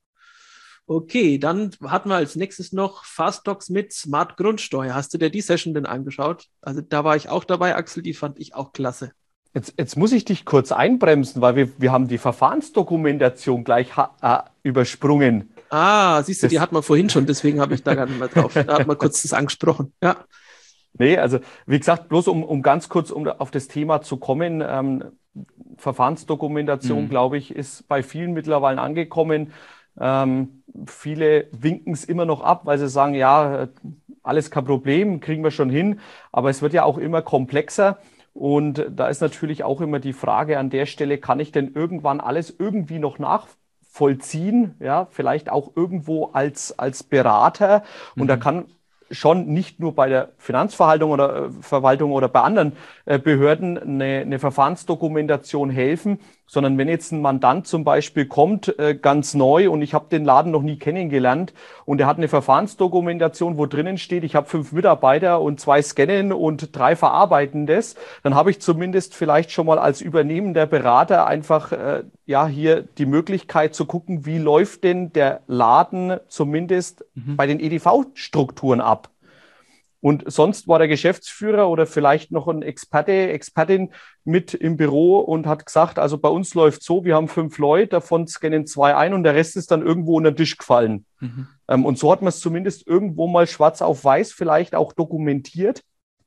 Okay, dann hatten wir als nächstes noch Fastdocs mit Smart Grundsteuer. Hast du dir die Session denn angeschaut? Also da war ich auch dabei, Axel, die fand ich auch klasse. Jetzt, jetzt muss ich dich kurz einbremsen, weil wir, wir haben die Verfahrensdokumentation gleich äh, übersprungen. Ah, siehst du, das, die hat man vorhin schon, deswegen habe ich da gar nicht mehr drauf. Da hat man kurz das angesprochen. Ja. Nee, also wie gesagt, bloß um, um ganz kurz um auf das Thema zu kommen, ähm, Verfahrensdokumentation, mhm. glaube ich, ist bei vielen mittlerweile angekommen. Ähm, viele winken es immer noch ab, weil sie sagen, ja, alles kein Problem, kriegen wir schon hin. Aber es wird ja auch immer komplexer. Und da ist natürlich auch immer die Frage an der Stelle, kann ich denn irgendwann alles irgendwie noch nachvollziehen? Ja, vielleicht auch irgendwo als, als Berater. Und mhm. da kann schon nicht nur bei der Finanzverwaltung oder äh, Verwaltung oder bei anderen äh, Behörden eine, eine Verfahrensdokumentation helfen, sondern wenn jetzt ein Mandant zum Beispiel kommt, äh, ganz neu und ich habe den Laden noch nie kennengelernt und er hat eine Verfahrensdokumentation, wo drinnen steht, ich habe fünf Mitarbeiter und zwei scannen und drei verarbeiten das, dann habe ich zumindest vielleicht schon mal als übernehmender Berater einfach äh, ja hier die Möglichkeit zu gucken, wie läuft denn der Laden zumindest mhm. bei den E D V-Strukturen ab. Und sonst war der Geschäftsführer oder vielleicht noch ein Experte, Expertin mit im Büro und hat gesagt, also bei uns läuft so, wir haben fünf Leute, davon scannen zwei ein und der Rest ist dann irgendwo unter den Tisch gefallen. Mhm. Ähm, und so hat man es zumindest irgendwo mal schwarz auf weiß vielleicht auch dokumentiert.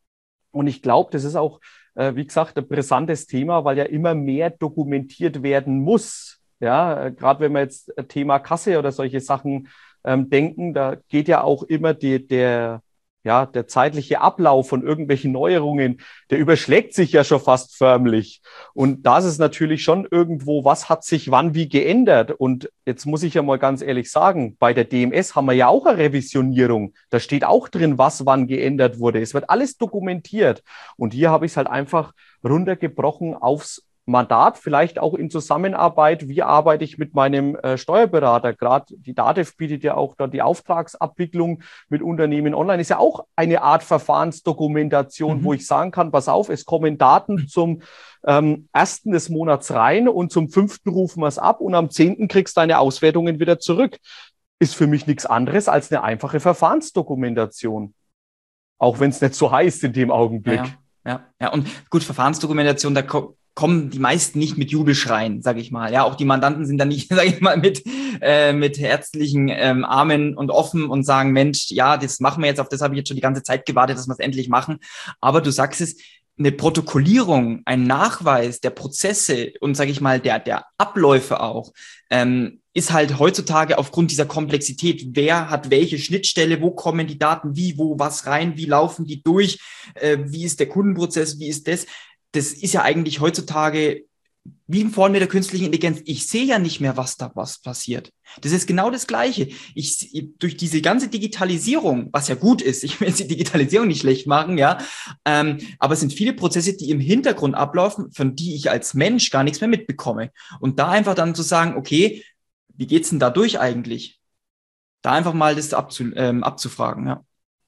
Und ich glaube, das ist auch, äh, wie gesagt, ein brisantes Thema, weil ja immer mehr dokumentiert werden muss. Ja, äh, gerade wenn wir jetzt Thema Kasse oder solche Sachen ähm, denken, da geht ja auch immer die, der Ja, der zeitliche Ablauf von irgendwelchen Neuerungen, der überschlägt sich ja schon fast förmlich. Und da ist es natürlich schon irgendwo, was hat sich wann wie geändert? Und jetzt muss ich ja mal ganz ehrlich sagen, bei der D M S haben wir ja auch eine Revisionierung. Da steht auch drin, was wann geändert wurde. Es wird alles dokumentiert. Und hier habe ich es halt einfach runtergebrochen aufs Mandat, vielleicht auch in Zusammenarbeit, wie arbeite ich mit meinem äh, Steuerberater. Gerade die DATEV bietet ja auch da die Auftragsabwicklung mit Unternehmen online. Ist ja auch eine Art Verfahrensdokumentation, mhm. wo ich sagen kann, pass auf, es kommen Daten zum ähm, ersten des Monats rein und zum fünften rufen wir es ab und am zehnten kriegst du deine Auswertungen wieder zurück. Ist für mich nichts anderes als eine einfache Verfahrensdokumentation. Auch wenn es nicht so heißt in dem Augenblick. Ja, ja, ja. Und gut, Verfahrensdokumentation, da kommt kommen die meisten nicht mit Jubelschreien, sage ich mal. Ja, auch die Mandanten sind dann nicht, sage ich mal, mit äh, mit herzlichen ähm, Armen und offen und sagen, Mensch, ja, das machen wir jetzt, auf das habe ich jetzt schon die ganze Zeit gewartet, dass wir es endlich machen. Aber du sagst es, eine Protokollierung, ein Nachweis der Prozesse und, sage ich mal, der der Abläufe auch, ähm, ist halt heutzutage aufgrund dieser Komplexität, wer hat welche Schnittstelle, wo kommen die Daten, wie, wo, was rein, wie laufen die durch, äh, wie ist der Kundenprozess, wie ist das? Das ist ja eigentlich heutzutage wie vorhin mit der künstlichen Intelligenz. Ich sehe ja nicht mehr, was da was passiert. Das ist genau das Gleiche. Ich, durch diese ganze Digitalisierung, was ja gut ist, ich will jetzt die Digitalisierung nicht schlecht machen, ja, ähm, aber es sind viele Prozesse, die im Hintergrund ablaufen, von die ich als Mensch gar nichts mehr mitbekomme. Und da einfach dann zu sagen, okay, wie geht's denn da durch eigentlich? Da einfach mal das abzu, ähm, abzufragen, ja.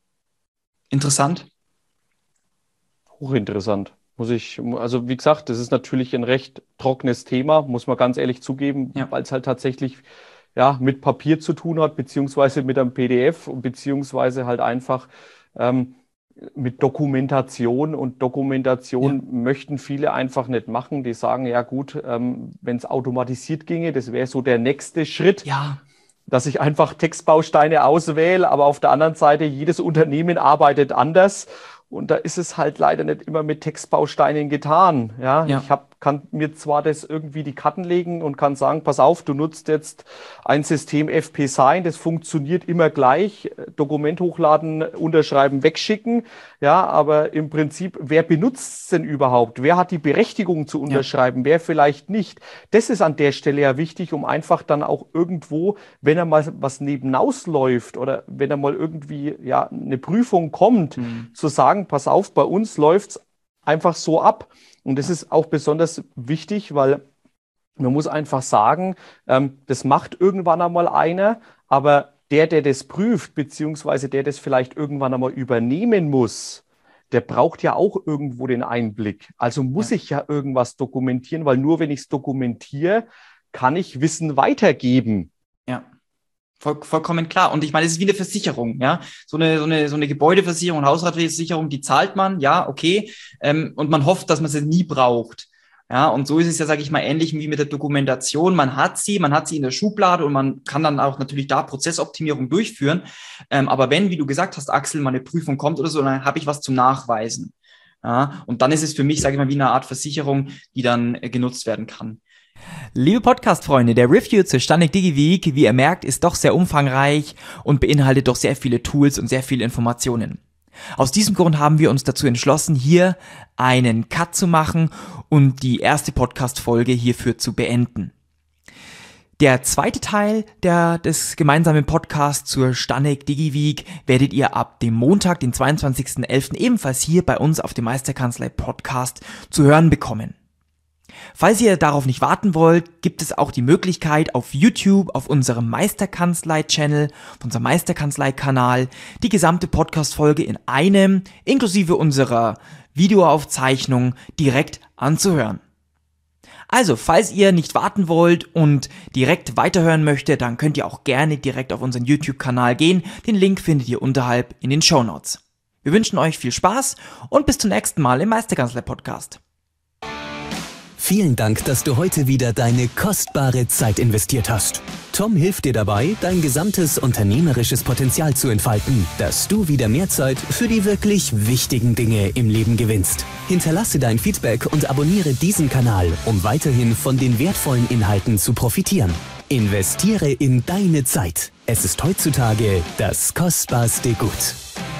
Interessant. Hochinteressant. Muss ich, also wie gesagt, das ist natürlich ein recht trockenes Thema, muss man ganz ehrlich zugeben, ja. weil es halt tatsächlich ja mit Papier zu tun hat, beziehungsweise mit einem P D F, beziehungsweise halt einfach ähm, mit Dokumentation. Und Dokumentation ja. möchten viele einfach nicht machen. Die sagen, ja gut, ähm, wenn es automatisiert ginge, das wäre so der nächste Schritt. Ja. Dass ich einfach Textbausteine auswähle, aber auf der anderen Seite, jedes Unternehmen arbeitet anders. Und da ist es halt leider nicht immer mit Textbausteinen getan. Ja, ja. ich hab, kann mir zwar das irgendwie die Karten legen und kann sagen, pass auf, du nutzt jetzt ein System F P Sign, das funktioniert immer gleich. Dokument hochladen, unterschreiben, wegschicken. Ja, aber im Prinzip, wer benutzt es denn überhaupt? Wer hat die Berechtigung zu unterschreiben? Ja. Wer vielleicht nicht? Das ist an der Stelle ja wichtig, um einfach dann auch irgendwo, wenn er mal was nebenaus läuft oder wenn er mal irgendwie ja eine Prüfung kommt, mhm. zu sagen, pass auf, bei uns läuft's einfach so ab. Und das ist auch besonders wichtig, weil man muss einfach sagen, ähm, das macht irgendwann einmal einer, aber der, der das prüft, beziehungsweise der das vielleicht irgendwann einmal übernehmen muss, der braucht ja auch irgendwo den Einblick. Also muss ja. ich ja irgendwas dokumentieren, weil nur wenn ich es dokumentiere, kann ich Wissen weitergeben. Ja. Voll, vollkommen klar. Und ich meine, es ist wie eine Versicherung, ja. So eine, so eine, so eine Gebäudeversicherung, Hausratversicherung, die zahlt man, ja, okay. Ähm, und man hofft, dass man sie nie braucht. Ja, und so ist es ja, sage ich mal, ähnlich wie mit der Dokumentation. Man hat sie, man hat sie in der Schublade und man kann dann auch natürlich da Prozessoptimierung durchführen. Ähm, aber wenn, wie du gesagt hast, Axel, mal eine Prüfung kommt oder so, dann habe ich was zum Nachweisen. Ja, und dann ist es für mich, sage ich mal, wie eine Art Versicherung, die dann äh, genutzt werden kann. Liebe Podcast-Freunde, der Review zur Stanik DigiWeek, wie ihr merkt, ist doch sehr umfangreich und beinhaltet doch sehr viele Tools und sehr viele Informationen. Aus diesem Grund haben wir uns dazu entschlossen, hier einen Cut zu machen und die erste Podcast-Folge hierfür zu beenden. Der zweite Teil der, des gemeinsamen Podcasts zur Stanek DigiWeek werdet ihr ab dem Montag, den zweiundzwanzigsten elften ebenfalls hier bei uns auf dem Meisterkanzlei Podcast zu hören bekommen. Falls ihr darauf nicht warten wollt, gibt es auch die Möglichkeit auf YouTube, auf unserem Meisterkanzlei-Channel, auf unserem Meisterkanzlei-Kanal, die gesamte Podcast-Folge in einem, inklusive unserer Videoaufzeichnung, direkt anzuhören. Also, falls ihr nicht warten wollt und direkt weiterhören möchtet, dann könnt ihr auch gerne direkt auf unseren YouTube-Kanal gehen. Den Link findet ihr unterhalb in den Shownotes. Wir wünschen euch viel Spaß und bis zum nächsten Mal im Meisterkanzlei-Podcast. Vielen Dank, dass du heute wieder deine kostbare Zeit investiert hast. Tom hilft dir dabei, dein gesamtes unternehmerisches Potenzial zu entfalten, dass du wieder mehr Zeit für die wirklich wichtigen Dinge im Leben gewinnst. Hinterlasse dein Feedback und abonniere diesen Kanal, um weiterhin von den wertvollen Inhalten zu profitieren. Investiere in deine Zeit. Es ist heutzutage das kostbarste Gut.